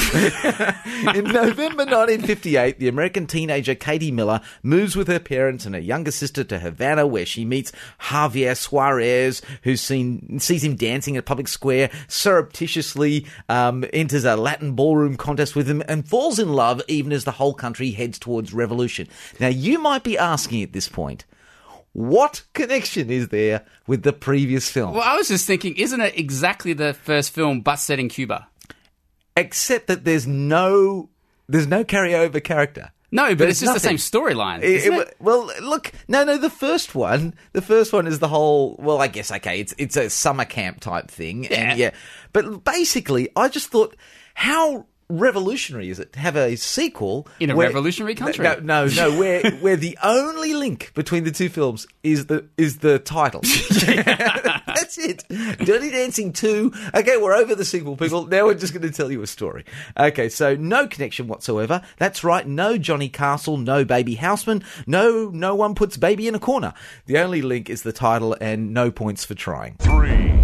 In November 1958, the American teenager Katie Miller moves with her parents and her younger sister to Havana, where she meets Javier Suarez, who sees him dancing at a public square, surreptitiously enters a Latin ballroom contest with him, and falls in love even as the whole country heads towards revolution. Now, you might be asking at this point, what connection is there with the previous film? Well, I was just thinking, isn't it exactly the first film, but set in Cuba? Except that there's no carryover character. No, but it's just nothing. The same storyline, isn't it? Well, look, no, the first one is the whole, well, I guess, okay, it's a summer camp type thing. Yeah. And but basically, I just thought, how revolutionary is it to have a sequel in a revolutionary country? No, where the only link between the two films is the title. That's it. Dirty Dancing 2. Okay, we're over the sequel, people. Now we're just going to tell you a story. Okay, so no connection whatsoever. That's right, no Johnny Castle, no Baby Houseman, no one puts baby in a corner. The only link is the title and no points for trying. 3.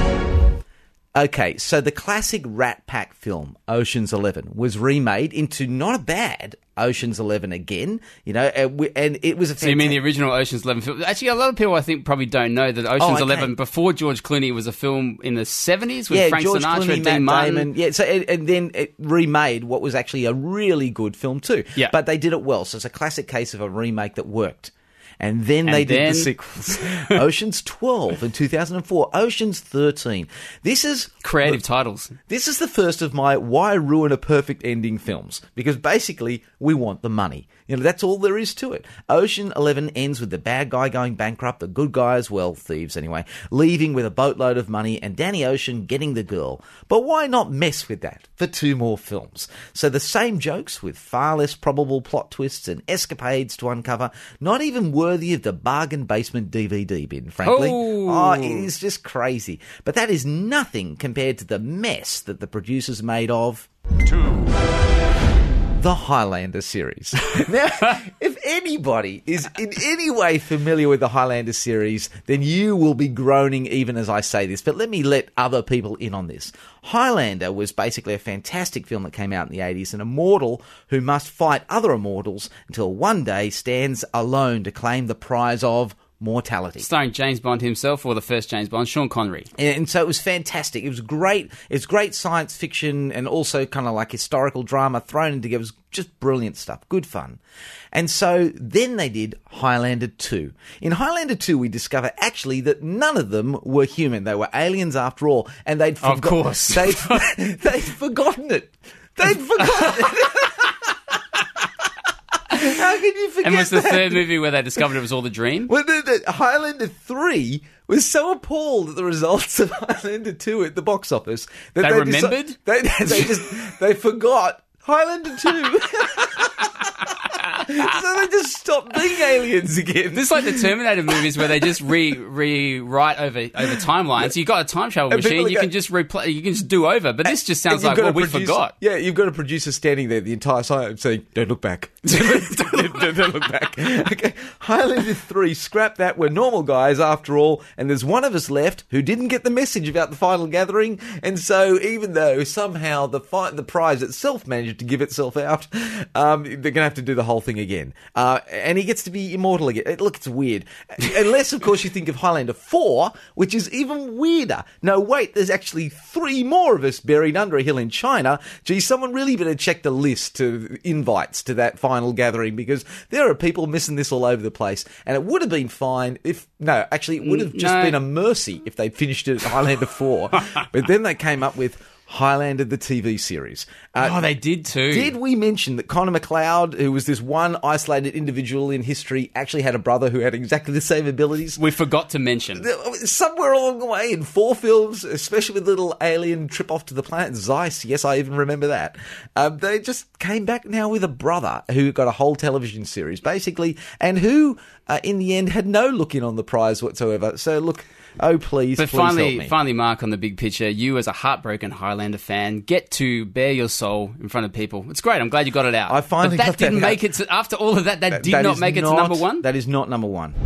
Okay, so the classic Rat Pack film, Ocean's 11, was remade into not a bad Ocean's 11 again, you know, and it was a fantastic... So you mean the original Ocean's 11 film? Actually, a lot of people, I think, probably don't know that Ocean's 11, before George Clooney, was a film in the 70s with Frank George Sinatra Clooney, and Dean Matt Martin. Damon. Yeah, so, and then it remade what was actually a really good film too. Yeah. But they did it well, so it's a classic case of a remake that worked. And then they did the sequels. Ocean's 12 in 2004. Ocean's 13. This is... Creative titles. This is the first of my why ruin a perfect ending films. Because basically, we want the money. You know, that's all there is to it. Ocean 11 ends with the bad guy going bankrupt, the good guys, well, thieves anyway, leaving with a boatload of money, and Danny Ocean getting the girl. But why not mess with that for 2 more films? So the same jokes with far less probable plot twists and escapades to uncover, not even worthy of the bargain basement DVD bin, frankly. Oh, it is just crazy. But that is nothing compared to the mess that the producers made of... 2. The Highlander series. Now, if anybody is in any way familiar with the Highlander series, then you will be groaning even as I say this. But let me let other people in on this. Highlander was basically a fantastic film that came out in the 80s, an immortal who must fight other immortals until one day stands alone to claim the prize of mortality. Starring James Bond himself, or the first James Bond, Sean Connery. And so it was fantastic. It was great. It's great science fiction and also kind of like historical drama thrown in together. It was just brilliant stuff. Good fun. And so then they did Highlander 2. In Highlander 2, we discover actually that none of them were human. They were aliens after all. And they'd Of course. They'd forgotten it. They'd forgotten it. How can you forget And was the that? third movie where they discovered it was all the dream? Well, the Highlander 3 was so appalled at the results of Highlander 2 at the box office that They remembered? they forgot Highlander 2. So they just stopped being aliens again. This is like the Terminator movies where they just rewrite over timelines. You've got a time travel And people machine, you go- can just replay, you can just do over. But this just sounds And like, you've well, got a we producer- forgot. Yeah, you've got a producer standing there the entire time saying, don't look back. don't look back. Okay, Highlander 3, scrap that. We're normal guys after all. And there's one of us left who didn't get the message about the final gathering. And so even though somehow the prize itself managed to give itself out, they're going to have to do the whole thing again. And he gets to be immortal again. Look, it's weird. Unless, of course, you think of Highlander 4, which is even weirder. No, wait, there's actually 3 more of us buried under a hill in China. Gee, someone really better check the list of invites to that final gathering, because there are people missing this all over the place. And it would have been fine if... No, actually, it would have just been a mercy if they'd finished it at Highlander 4. But then they came up with Highlander, the TV series. They did too. Did we mention that Connor McLeod, who was this one isolated individual in history, actually had a brother who had exactly the same abilities? We forgot to mention. Somewhere along the way, in 4 films, especially with little alien trip off to the planet Zeiss, yes, I even remember that, they just came back now with a brother who got a whole television series, basically, and who, in the end, had no look in on the prize whatsoever. So, look... Oh, please, But please help me. finally, Mark, on the big picture, you as a heartbroken Highlander fan get to bare your soul in front of people. It's great. I'm glad you got it out. I finally but that got that didn't out. make it to, after all of that did not is make it to number 1? That is not number 1.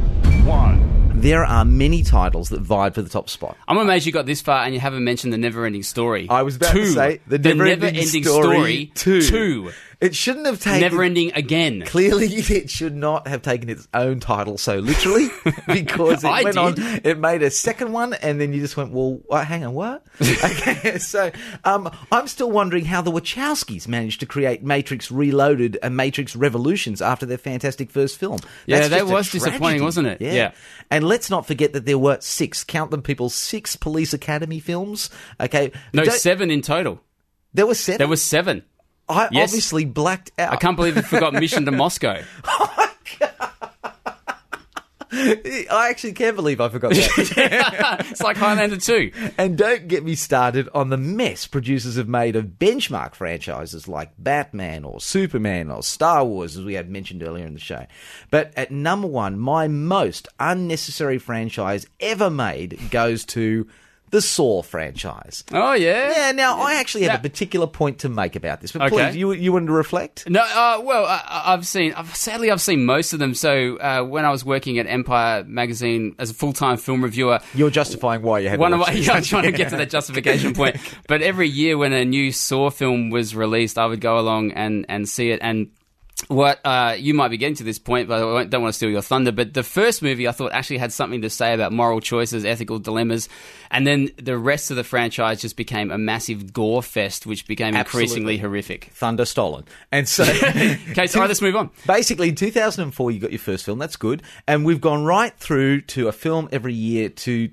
1. There are many titles that vied for the top spot. I'm amazed you got this far and you haven't mentioned The Never-Ending Story. I was about to say The Never-Ending Story 2. It shouldn't have taken... Never-Ending Again. Clearly, it should not have taken its own title so literally, because it went on, it made a second one, and then you just went, well, hang on, what? Okay, so I'm still wondering how the Wachowskis managed to create Matrix Reloaded and Matrix Revolutions after their fantastic first film. Yeah, That's that just a was disappointing, tragedy. wasn't it? Yeah. And let's not forget that there were 6, count them people, 6 Police Academy films. Okay. No, 7 in total. There were 7? There was 7. I Yes. obviously blacked out. I can't believe you forgot Mission to Moscow. I actually can't believe I forgot that. It's like Highlander 2. And don't get me started on the mess producers have made of benchmark franchises like Batman or Superman or Star Wars, as we had mentioned earlier in the show. But at number one, my most unnecessary franchise ever made goes to the Saw franchise. Oh, yeah? Yeah, now, I actually have a particular point to make about this, but Okay. please, you wanted to reflect? No, I've seen most of them. So when I was working at Empire Magazine as a full-time film reviewer... You're justifying why you had to watch this. I'm trying to get to that justification point. But every year when a new Saw film was released, I would go along and see it. And what you might be getting to this point, but I don't want to steal your thunder, but the first movie I thought actually had something to say about moral choices, ethical dilemmas, and then the rest of the franchise just became a massive gore fest, which became increasingly horrific. Thunder stolen. And so... Okay, so let's move on. Basically, in 2004, you got your first film. That's good. And we've gone right through to a film every year to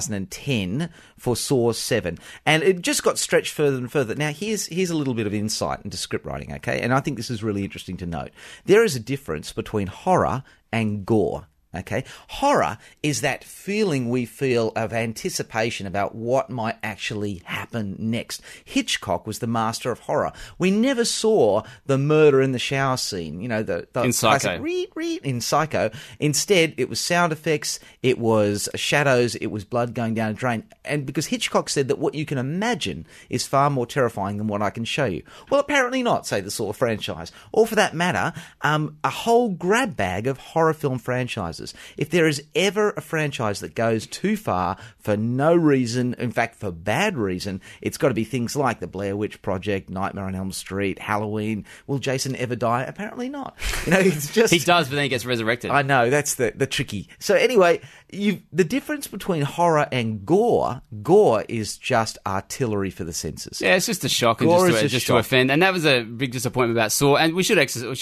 2010 for Saw 7. And it just got stretched further and further. Now, here's a little bit of insight into script writing, okay? And I think this is really interesting to note. There is a difference between horror and gore. Okay, horror is that feeling we feel of anticipation about what might actually happen next. Hitchcock was the master of horror. We never saw the murder in the shower scene, the in Psycho. Classic, in Psycho. Instead, it was sound effects, it was shadows, it was blood going down a drain. And because Hitchcock said that what you can imagine is far more terrifying than what I can show you. Well, apparently not, say the Saw franchise, or for that matter, a whole grab bag of horror film franchises. If there is ever a franchise that goes too far for no reason, in fact for bad reason, it's got to be things like the Blair Witch Project, Nightmare on Elm Street, Halloween. Will Jason ever die? Apparently not. It's just... He does, but then he gets resurrected. I know, that's the tricky. So anyway, the difference between horror and gore is just artillery for the senses. Yeah, it's just a shock and just to offend. And that was a big disappointment about Saw. And we should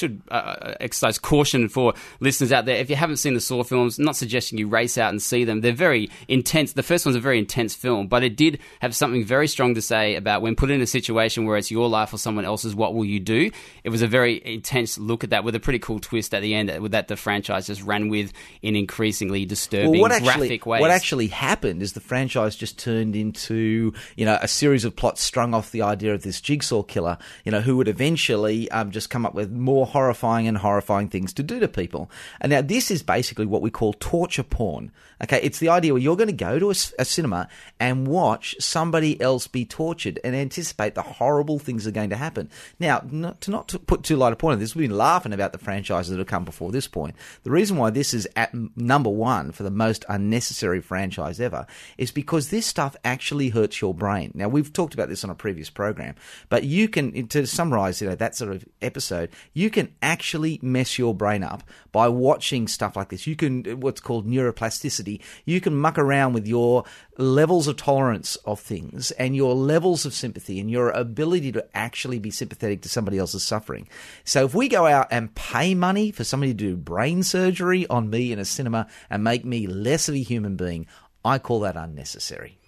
exercise caution for listeners out there. If you haven't seen the Saw films, I'm not suggesting you race out and see them. They're very intense. The first one's a very intense film, but it did have something very strong to say about when put in a situation where it's your life or someone else's, what will you do? It was a very intense look at that with a pretty cool twist at the end that the franchise just ran with in increasingly disturbing, graphic ways. What actually happened is the franchise just turned into, a series of plots strung off the idea of this jigsaw killer, who would eventually just come up with more horrifying things to do to people. And now this is basically what we call torture porn. Okay, it's the idea where you're going to go to a cinema and watch somebody else be tortured and anticipate the horrible things that are going to happen. Now, not to put too light a point on this, we've been laughing about the franchises that have come before this point. The reason why this is at number one for the most unnecessary franchise ever is because this stuff actually hurts your brain. Now, we've talked about this on a previous program, but you can, to summarize that sort of episode, you can actually mess your brain up by watching stuff like this. You can, what's called neuroplasticity, you can muck around with your levels of tolerance of things and your levels of sympathy and your ability to actually be sympathetic to somebody else's suffering. So if we go out and pay money for somebody to do brain surgery on me in a cinema and make me less of a human being, I call that unnecessary.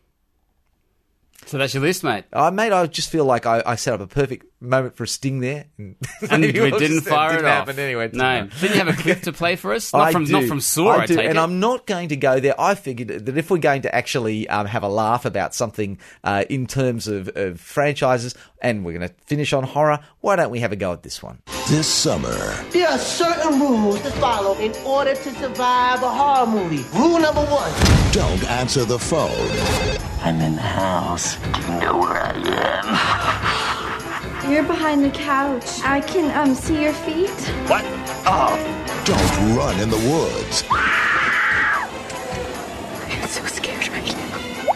So that's your list, mate. Mate, I just feel like I set up a perfect moment for a sting there. And we didn't fire it off. Anyway, no. Didn't you have a clip to play for us? Not from Saw, I take it. And I'm not going to go there. I figured that if we're going to actually have a laugh about something in terms of franchises, and we're going to finish on horror, why don't we have a go at this one? This summer, there are certain rules to follow in order to survive a horror movie. Rule number 1. Don't answer the phone. I'm in the house. Do you know where I am? You're behind the couch. I can see your feet. What? Oh. Don't run in the woods. I'm so scared right now.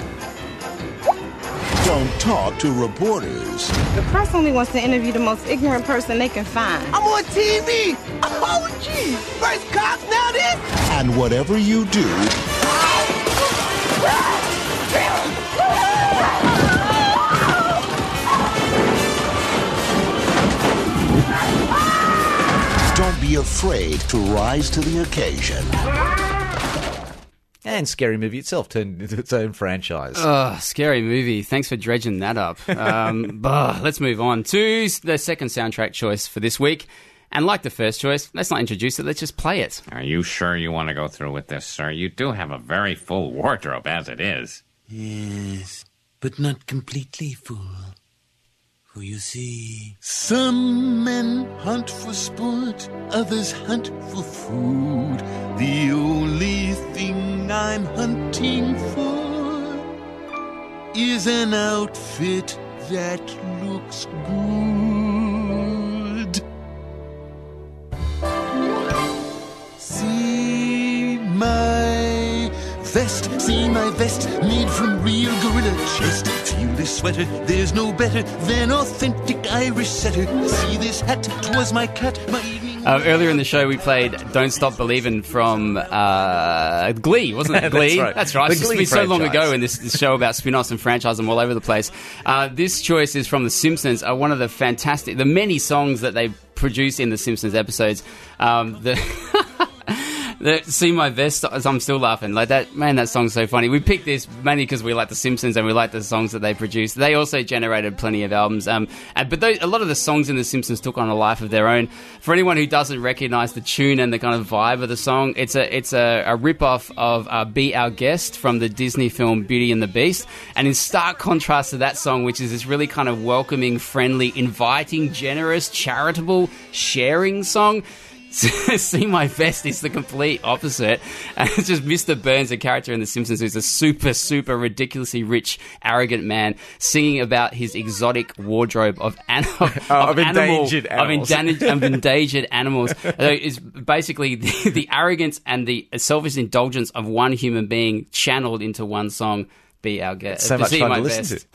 Don't talk to reporters. The press only wants to interview the most ignorant person they can find. I'm on TV. Oh, gee. First cops, now this. And whatever you do, don't be afraid to rise to the occasion. And Scary Movie itself turned into its own franchise. Scary Movie. Thanks for dredging that up. Let's move on to the second soundtrack choice for this week. And like the first choice, let's not introduce it, let's just play it. Are you sure you want to go through with this, sir? You do have a very full wardrobe as it is. Yes, but not completely full. For you see, some men hunt for sport, others hunt for food. The only thing I'm hunting for is an outfit that looks good. See my vest, see my vest, made from real gorilla chest. Feel this sweater, there's no better than authentic Irish setter. See this hat, 'twas my cut, my evening... Earlier in the show, we played Don't Stop Believin' from Glee, wasn't it? Glee? That's right. It's been so long ago in this show about spin-offs and franchises all over the place. This choice is from The Simpsons, one of the many songs that they produce in The Simpsons episodes. See My Vest, I'm still laughing. Like that, man, that song's so funny. We picked this mainly because we like The Simpsons and we like the songs that they produce. They also generated plenty of albums. But a lot of the songs in The Simpsons took on a life of their own. For anyone who doesn't recognise the tune and the kind of vibe of the song, it's a rip-off of Be Our Guest from the Disney film Beauty and the Beast. And in stark contrast to that song, which is this really kind of welcoming, friendly, inviting, generous, charitable, sharing song, See My Vest is the complete opposite. And it's just Mr. Burns, a character in The Simpsons who's a super, super ridiculously rich, arrogant man, singing about his exotic wardrobe of endangered animals. It's basically the arrogance and the selfish indulgence of one human being channeled into one song, Be Our Guest. So much fun to listen to.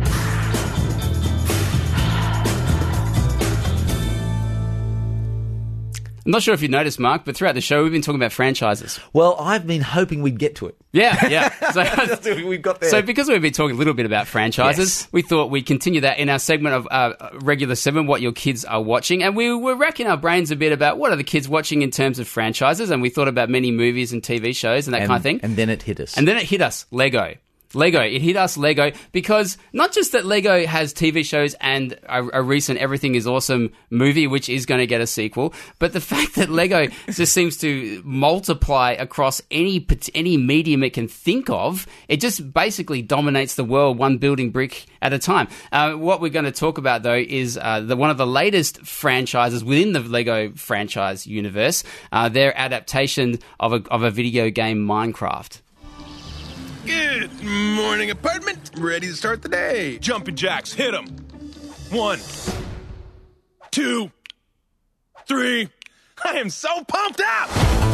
I'm not sure if you noticed, Mark, but throughout the show, we've been talking about franchises. Well, I've been hoping we'd get to it. Yeah. So we've got there. So because we've been talking a little bit about franchises, we thought we'd continue that in our segment of Regular 7, What Your Kids Are Watching. And we were racking our brains a bit about what are the kids watching in terms of franchises. And we thought about many movies and TV shows and that kind of thing. And then it hit us. Lego. It hit us, Lego, because not just that Lego has TV shows and a recent Everything is Awesome movie, which is going to get a sequel, but the fact that Lego just seems to multiply across any medium it can think of, it just basically dominates the world one building brick at a time. What we're going to talk about, though, is one of the latest franchises within the Lego franchise universe, their adaptation of a video game, Minecraft. Good morning, apartment. Ready to start the day. Jumping jacks, hit 'em. 1, 2, 3. I am so pumped up.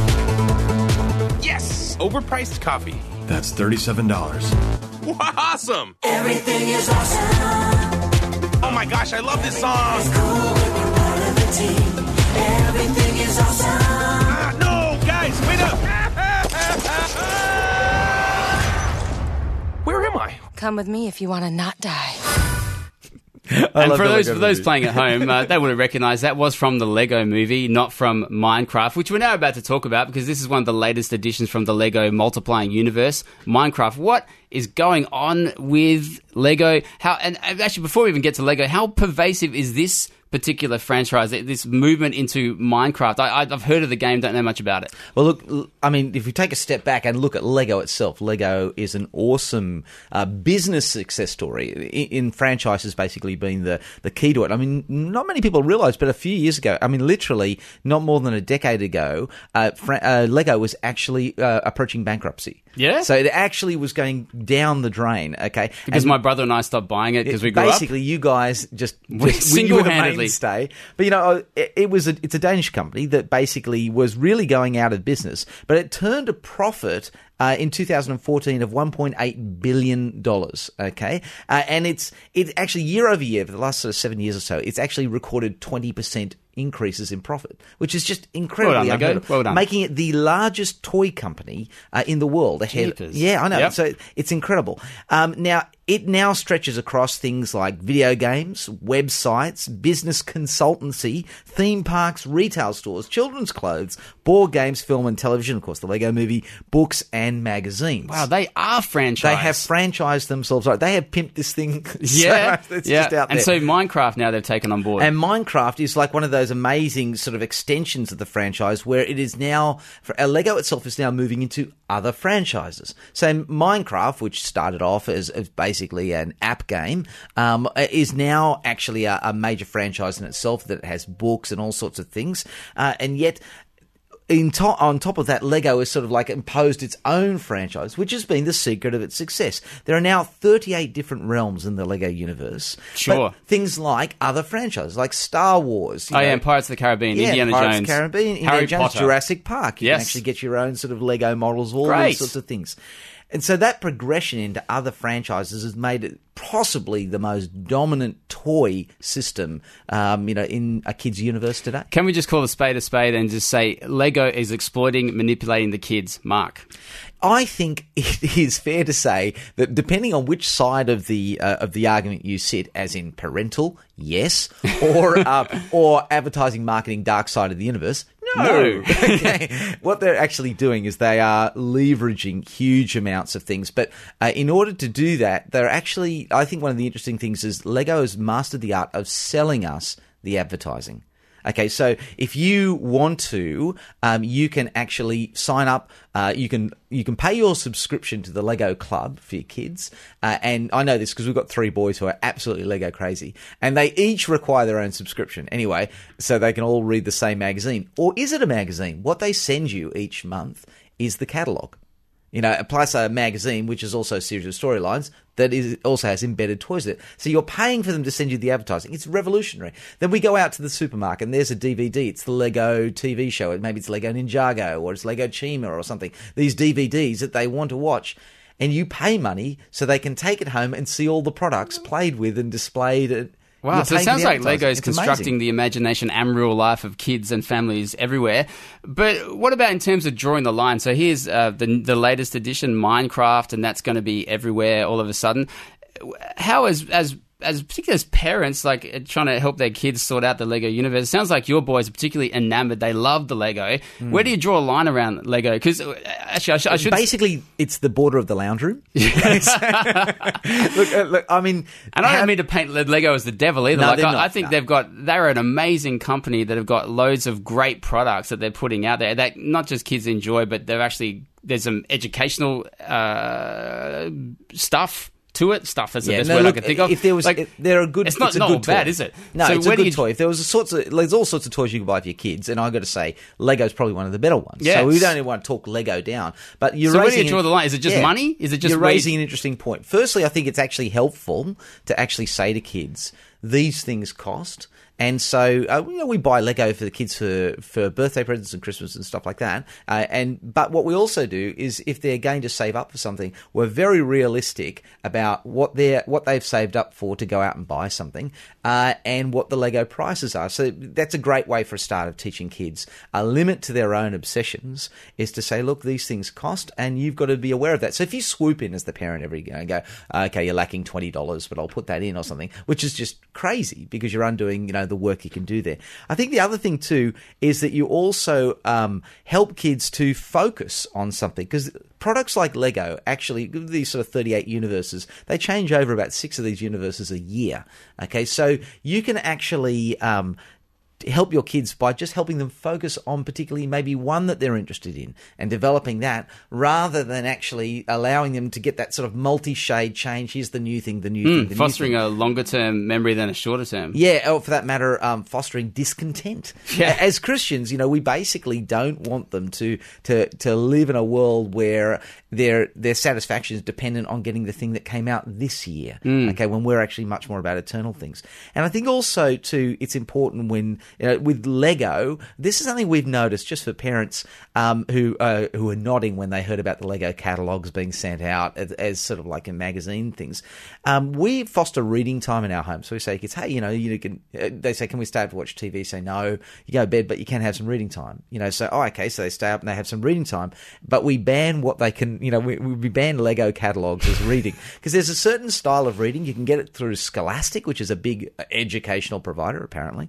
Yes, overpriced coffee. That's $37. Awesome. Everything is awesome. Oh my gosh, I love this song. It's cool when you're part of the team. Everything is awesome. No, guys, wait up. Where am I? Come with me if you want to not die. And for those playing at home, they would have recognised that was from the Lego movie, not from Minecraft, which we're now about to talk about because this is one of the latest additions from the Lego multiplying universe, Minecraft. What is going on with Lego? And actually, before we even get to Lego, how pervasive is this particular franchise, this movement into Minecraft? I've heard of the game, don't know much about it. Well, look, I mean, if we take a step back and look at Lego itself, Lego is an awesome business success story in franchises basically being the key to it. I mean, not many people realise, but a few years ago, I mean, literally not more than a decade ago, Lego was actually approaching bankruptcy. Yeah? So it actually was going down the drain, okay? Because my brother and I stopped buying it because we grew up. Basically, you guys just single-handedly mainstay. But, you know, it's a Danish company that basically was really going out of business, but it turned a profit in 2014 of $1.8 billion, okay? And it's actually year over year, for the last sort of 7 years or so, it's actually recorded 20% increases in profit, which is just incredibly well done. Making it the largest toy company in the world. Jeepers. Yeah, I know. Yep. So it's incredible. Now, it now stretches across things like video games, websites, business consultancy, theme parks, retail stores, children's clothes, board games, film and television, of course, the Lego Movie, books and magazines. Wow, they are franchised. They have franchised themselves. Right? They have pimped this thing Yeah, so much that's yeah. just out there. And so Minecraft now they've taken on board. And Minecraft is like one of those amazing sort of extensions of the franchise where it is now, Lego itself is now moving into other franchises. So Minecraft, which started off as basically an app game, is now actually a major franchise in itself that has books and all sorts of things. And yet, on top of that, Lego has sort of like imposed its own franchise, which has been the secret of its success. There are now 38 different realms in the Lego universe. Sure. But things like other franchises, like Star Wars. And Pirates of the Caribbean, Indiana Pirates Jones. of the Caribbean, Indiana Harry Jones, Potter. Jurassic Park. You Yes. can actually get your own sort of Lego models, all Great. these sorts of things. And so that progression into other franchises has made it possibly the most dominant toy system, in a kid's universe today. Can we just call a spade and just say Lego is exploiting, manipulating the kids? Mark. I think it is fair to say that depending on which side of the argument you sit, as in parental, yes, or advertising, marketing, dark side of the universe, no. Okay. What they're actually doing is they are leveraging huge amounts of things. But in order to do that, they're actually, I think one of the interesting things is Lego has mastered the art of selling us the advertising. Okay, so if you want to, you can actually sign up. You can pay your subscription to the Lego Club for your kids. And I know this because we've got 3 boys who are absolutely Lego crazy, and they each require their own subscription anyway, so they can all read the same magazine. Or is it a magazine? What they send you each month is the catalogue. Plus a magazine, which is also a series of storylines that also has embedded toys in it. So you're paying for them to send you the advertising. It's revolutionary. Then we go out to the supermarket and there's a DVD. It's the Lego TV show. Maybe it's Lego Ninjago or it's Lego Chima or something. These DVDs that they want to watch. And you pay money so they can take it home and see all the products played with and displayed. Wow, so it sounds like Lego is It's constructing amazing. the imagination and real life of kids and families everywhere. But what about in terms of drawing the line? So here's the latest edition, Minecraft, and that's going to be everywhere all of a sudden. How particularly as parents, like trying to help their kids sort out the Lego universe, it sounds like your boys are particularly enamored. They love the Lego. Where do you draw a line around Lego? Because actually, I should basically it's the border of the lounge room. Look, I mean, and I don't mean to paint Lego as the devil either. No, like, they're not, I think they're an amazing company that have got loads of great products that they're putting out there that not just kids enjoy, but there's some educational stuff to it. Stuff is the best word I can think of. If there was, they're a good. It's not a good bad, toy. is it? No, so it's where a good do you, toy. If there was there's all sorts of toys you can buy for your kids, and I've got to say, Lego's probably one of the better ones. Yes. So we don't even want to talk Lego down. But you're so raising, where do you draw the line? Is it just money? Is it just you're raising an interesting point? Firstly, I think it's actually helpful to actually say to kids, these things cost. And so, we buy Lego for the kids for birthday presents and Christmas and stuff like that. But what we also do is, if they're going to save up for something, we're very realistic about what they've saved up for to go out and buy something, and what the Lego prices are. So that's a great way for a start of teaching kids. A limit to their own obsessions is to say, look, these things cost, and you've got to be aware of that. So if you swoop in as the parent every year and go, okay, you're lacking $20, but I'll put that in or something, which is just crazy because you're undoing, the work you can do there. I think the other thing too is that you also help kids to focus on something, because products like Lego, actually, these sort of 38 universes, they change over about 6 of these universes a year. Okay, so you can actually help your kids by just helping them focus on particularly maybe one that they're interested in and developing that, rather than actually allowing them to get that sort of multi-shade change. Here's the new thing, the new thing. Fostering a longer-term memory than a shorter-term. Yeah, or for that matter, fostering discontent. Yeah. As Christians, we basically don't want them to live in a world where their satisfaction is dependent on getting the thing that came out this year. Okay, when we're actually much more about eternal things. And I think also too, it's important when with Lego, this is something we've noticed just for parents who are nodding when they heard about the Lego catalogues being sent out as sort of like in magazine things. We foster reading time in our home. So we say to kids, hey, you can. They say, can we stay up to watch TV? You say, no, you go to bed, but you can have some reading time. So, okay, so they stay up and they have some reading time, but we ban what they can we ban Lego catalogs as reading because there's a certain style of reading. You can get it through Scholastic, which is a big educational provider, apparently,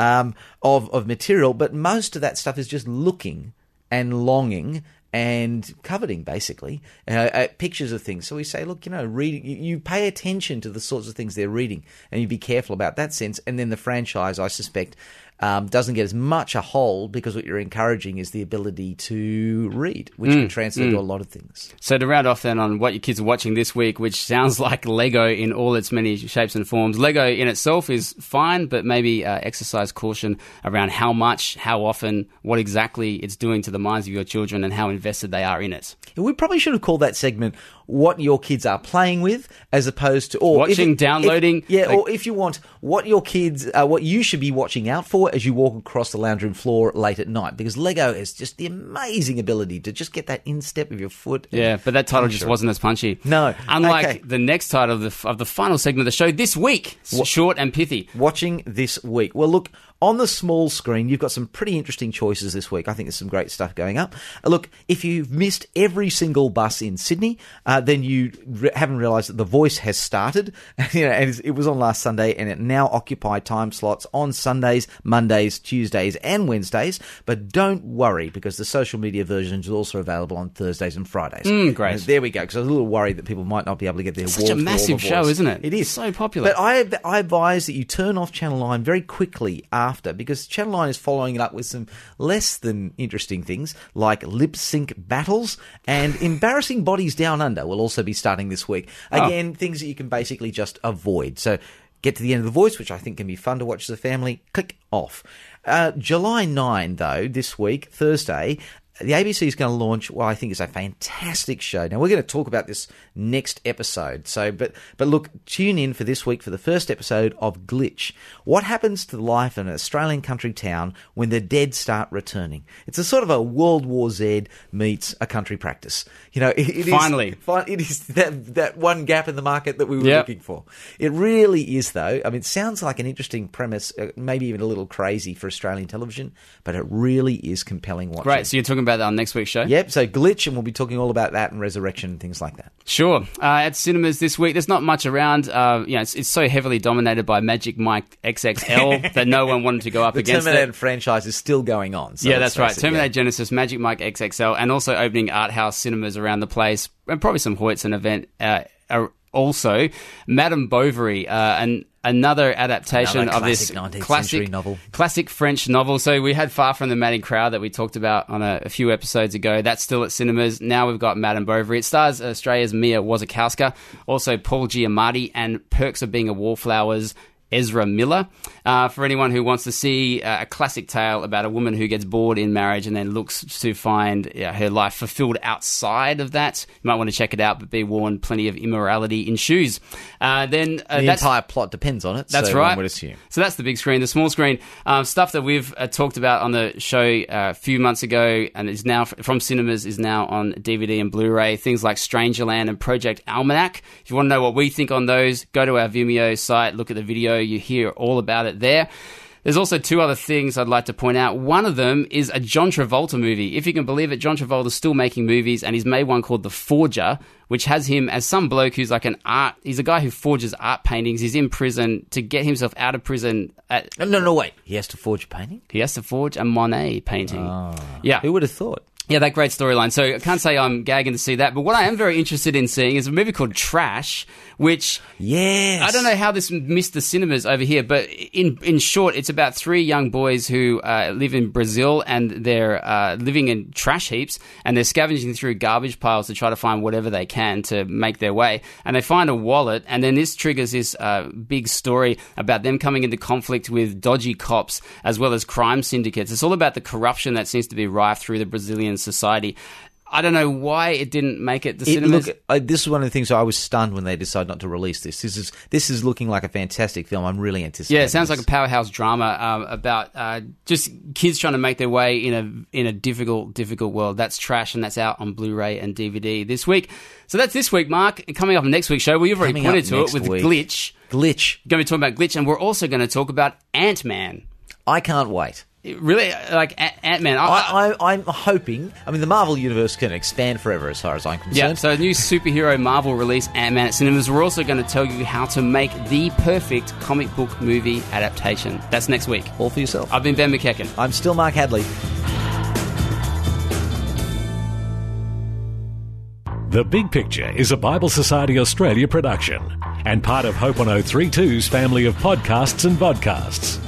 of material. But most of that stuff is just looking and longing and coveting, basically, at pictures of things. So we say, look, reading, you pay attention to the sorts of things they're reading, and you be careful about that sense. And then the franchise, I suspect, doesn't get as much a hold because what you're encouraging is the ability to read, which can translate to a lot of things. So to round off then on what your kids are watching this week, which sounds like Lego in all its many shapes and forms. Lego in itself is fine, but maybe exercise caution around how much, how often, what exactly it's doing to the minds of your children and how invested they are in it. We probably should have called that segment what your kids are playing with, as opposed to watching, downloading. Or if you want what your kids, what you should be watching out for as you walk across the lounge room floor late at night, because Lego has just the amazing ability to just get that instep of your foot. Yeah, but that title just wasn't as punchy. No, unlike the next title of the final segment of the show this week, short and pithy. Watching this week. Well, look. On the small screen, you've got some pretty interesting choices this week. I think there's some great stuff going up. Look, if you've missed every single bus in Sydney, then you haven't realised that The Voice has started. And it was on last Sunday, and it now occupies time slots on Sundays, Mondays, Tuesdays, and Wednesdays. But don't worry, because the social media version is also available on Thursdays and Fridays. Great. And there we go, because I was a little worried that people might not be able to get their Such a massive show, isn't it? It is. So popular. But I advise that you turn off Channel 9 very quickly after, because Channel 9 is following it up with some less than interesting things like lip sync battles, and Embarrassing Bodies Down Under will also be starting this week. Again, things that you can basically just avoid. So get to the end of The Voice, which I think can be fun to watch as a family, click off. July 9, though, this week, Thursday, the ABC is going to launch what I think is a fantastic show. Now, we're going to talk about this next episode. But look, tune in for this week for the first episode of Glitch. What happens to the life of an Australian country town when the dead start returning? It's a sort of a World War Z meets a country practice. Finally. It is that one gap in the market that we were looking for. It really is, though. I mean, it sounds like an interesting premise, maybe even a little crazy for Australian television, but it really is compelling watching. Great, so you're talking about that on next week's show? Yep, so Glitch, and we'll be talking all about that and Resurrection and things like that. Sure. At cinemas this week, there's not much around. It's so heavily dominated by Magic Mike XXL that no one wanted to go up against the Terminator franchise is still going on. So yeah, that's right. Terminator Genesis, Magic Mike XXL, and also opening art house cinemas around the place, and probably some Hoyts event. Also, Madame Bovary, another adaptation of this classic French novel. So we had Far From the Madding Crowd that we talked about on a few episodes ago. That's still at cinemas. Now we've got Madame Bovary. It stars Australia's Mia Wasikowska, also Paul Giamatti, and Perks of Being a Wallflower's Ezra Miller. For anyone who wants to see a classic tale about a woman who gets bored in marriage and then looks to find her life fulfilled outside of that, you might want to check it out, but be warned, plenty of immorality ensues. The entire plot depends on it. That's so right. One would assume. So that's the big screen. The small screen, stuff that we've talked about on the show a few months ago and is now from cinemas, is now on DVD and Blu-ray. Things like Strangerland and Project Almanac. If you want to know what we think on those, go to our Vimeo site, look at the video, you hear all about it there. There's also two other things I'd like to point out. One of them is a John Travolta movie. If you can believe it, John Travolta's still making movies, and he's made one called The Forger, which has him as some bloke who's like he's a guy who forges art paintings. He's in prison to get himself out of prison. No, wait. He has to forge a painting? He has to forge a Monet painting. Oh. Yeah. Who would have thought? Yeah, that great storyline. So I can't say I'm gagging to see that, but what I am very interested in seeing is a movie called Trash, which I don't know how this missed the cinemas over here, but in short, it's about three young boys who live in Brazil, and they're living in trash heaps, and they're scavenging through garbage piles to try to find whatever they can to make their way. And they find a wallet, and then this triggers this big story about them coming into conflict with dodgy cops as well as crime syndicates. It's all about the corruption that seems to be rife through the Brazilian society. I don't know why it didn't make it to cinemas. This is one of the things I was stunned when they decided not to release this. This is looking like a fantastic film. I'm really anticipating. Yeah, it sounds like a powerhouse drama about just kids trying to make their way in a difficult world. That's Trash, and that's out on Blu-ray and DVD this week. So that's this week, Mark. Coming up next week's show, you've already pointed to it with Glitch. Glitch. We're going to be talking about Glitch, and we're also going to talk about Ant-Man. I can't wait. Really, like Ant-Man. I'm hoping. I mean, the Marvel universe can expand forever, as far as I'm concerned. Yeah. So a new superhero Marvel release, Ant-Man at cinemas. We're also going to tell you how to make the perfect comic book movie adaptation. That's next week. All for yourself. I've been Ben McKecken. I'm still Mark Hadley. The Big Picture is a Bible Society Australia production and part of Hope 1032's family of podcasts and vodcasts.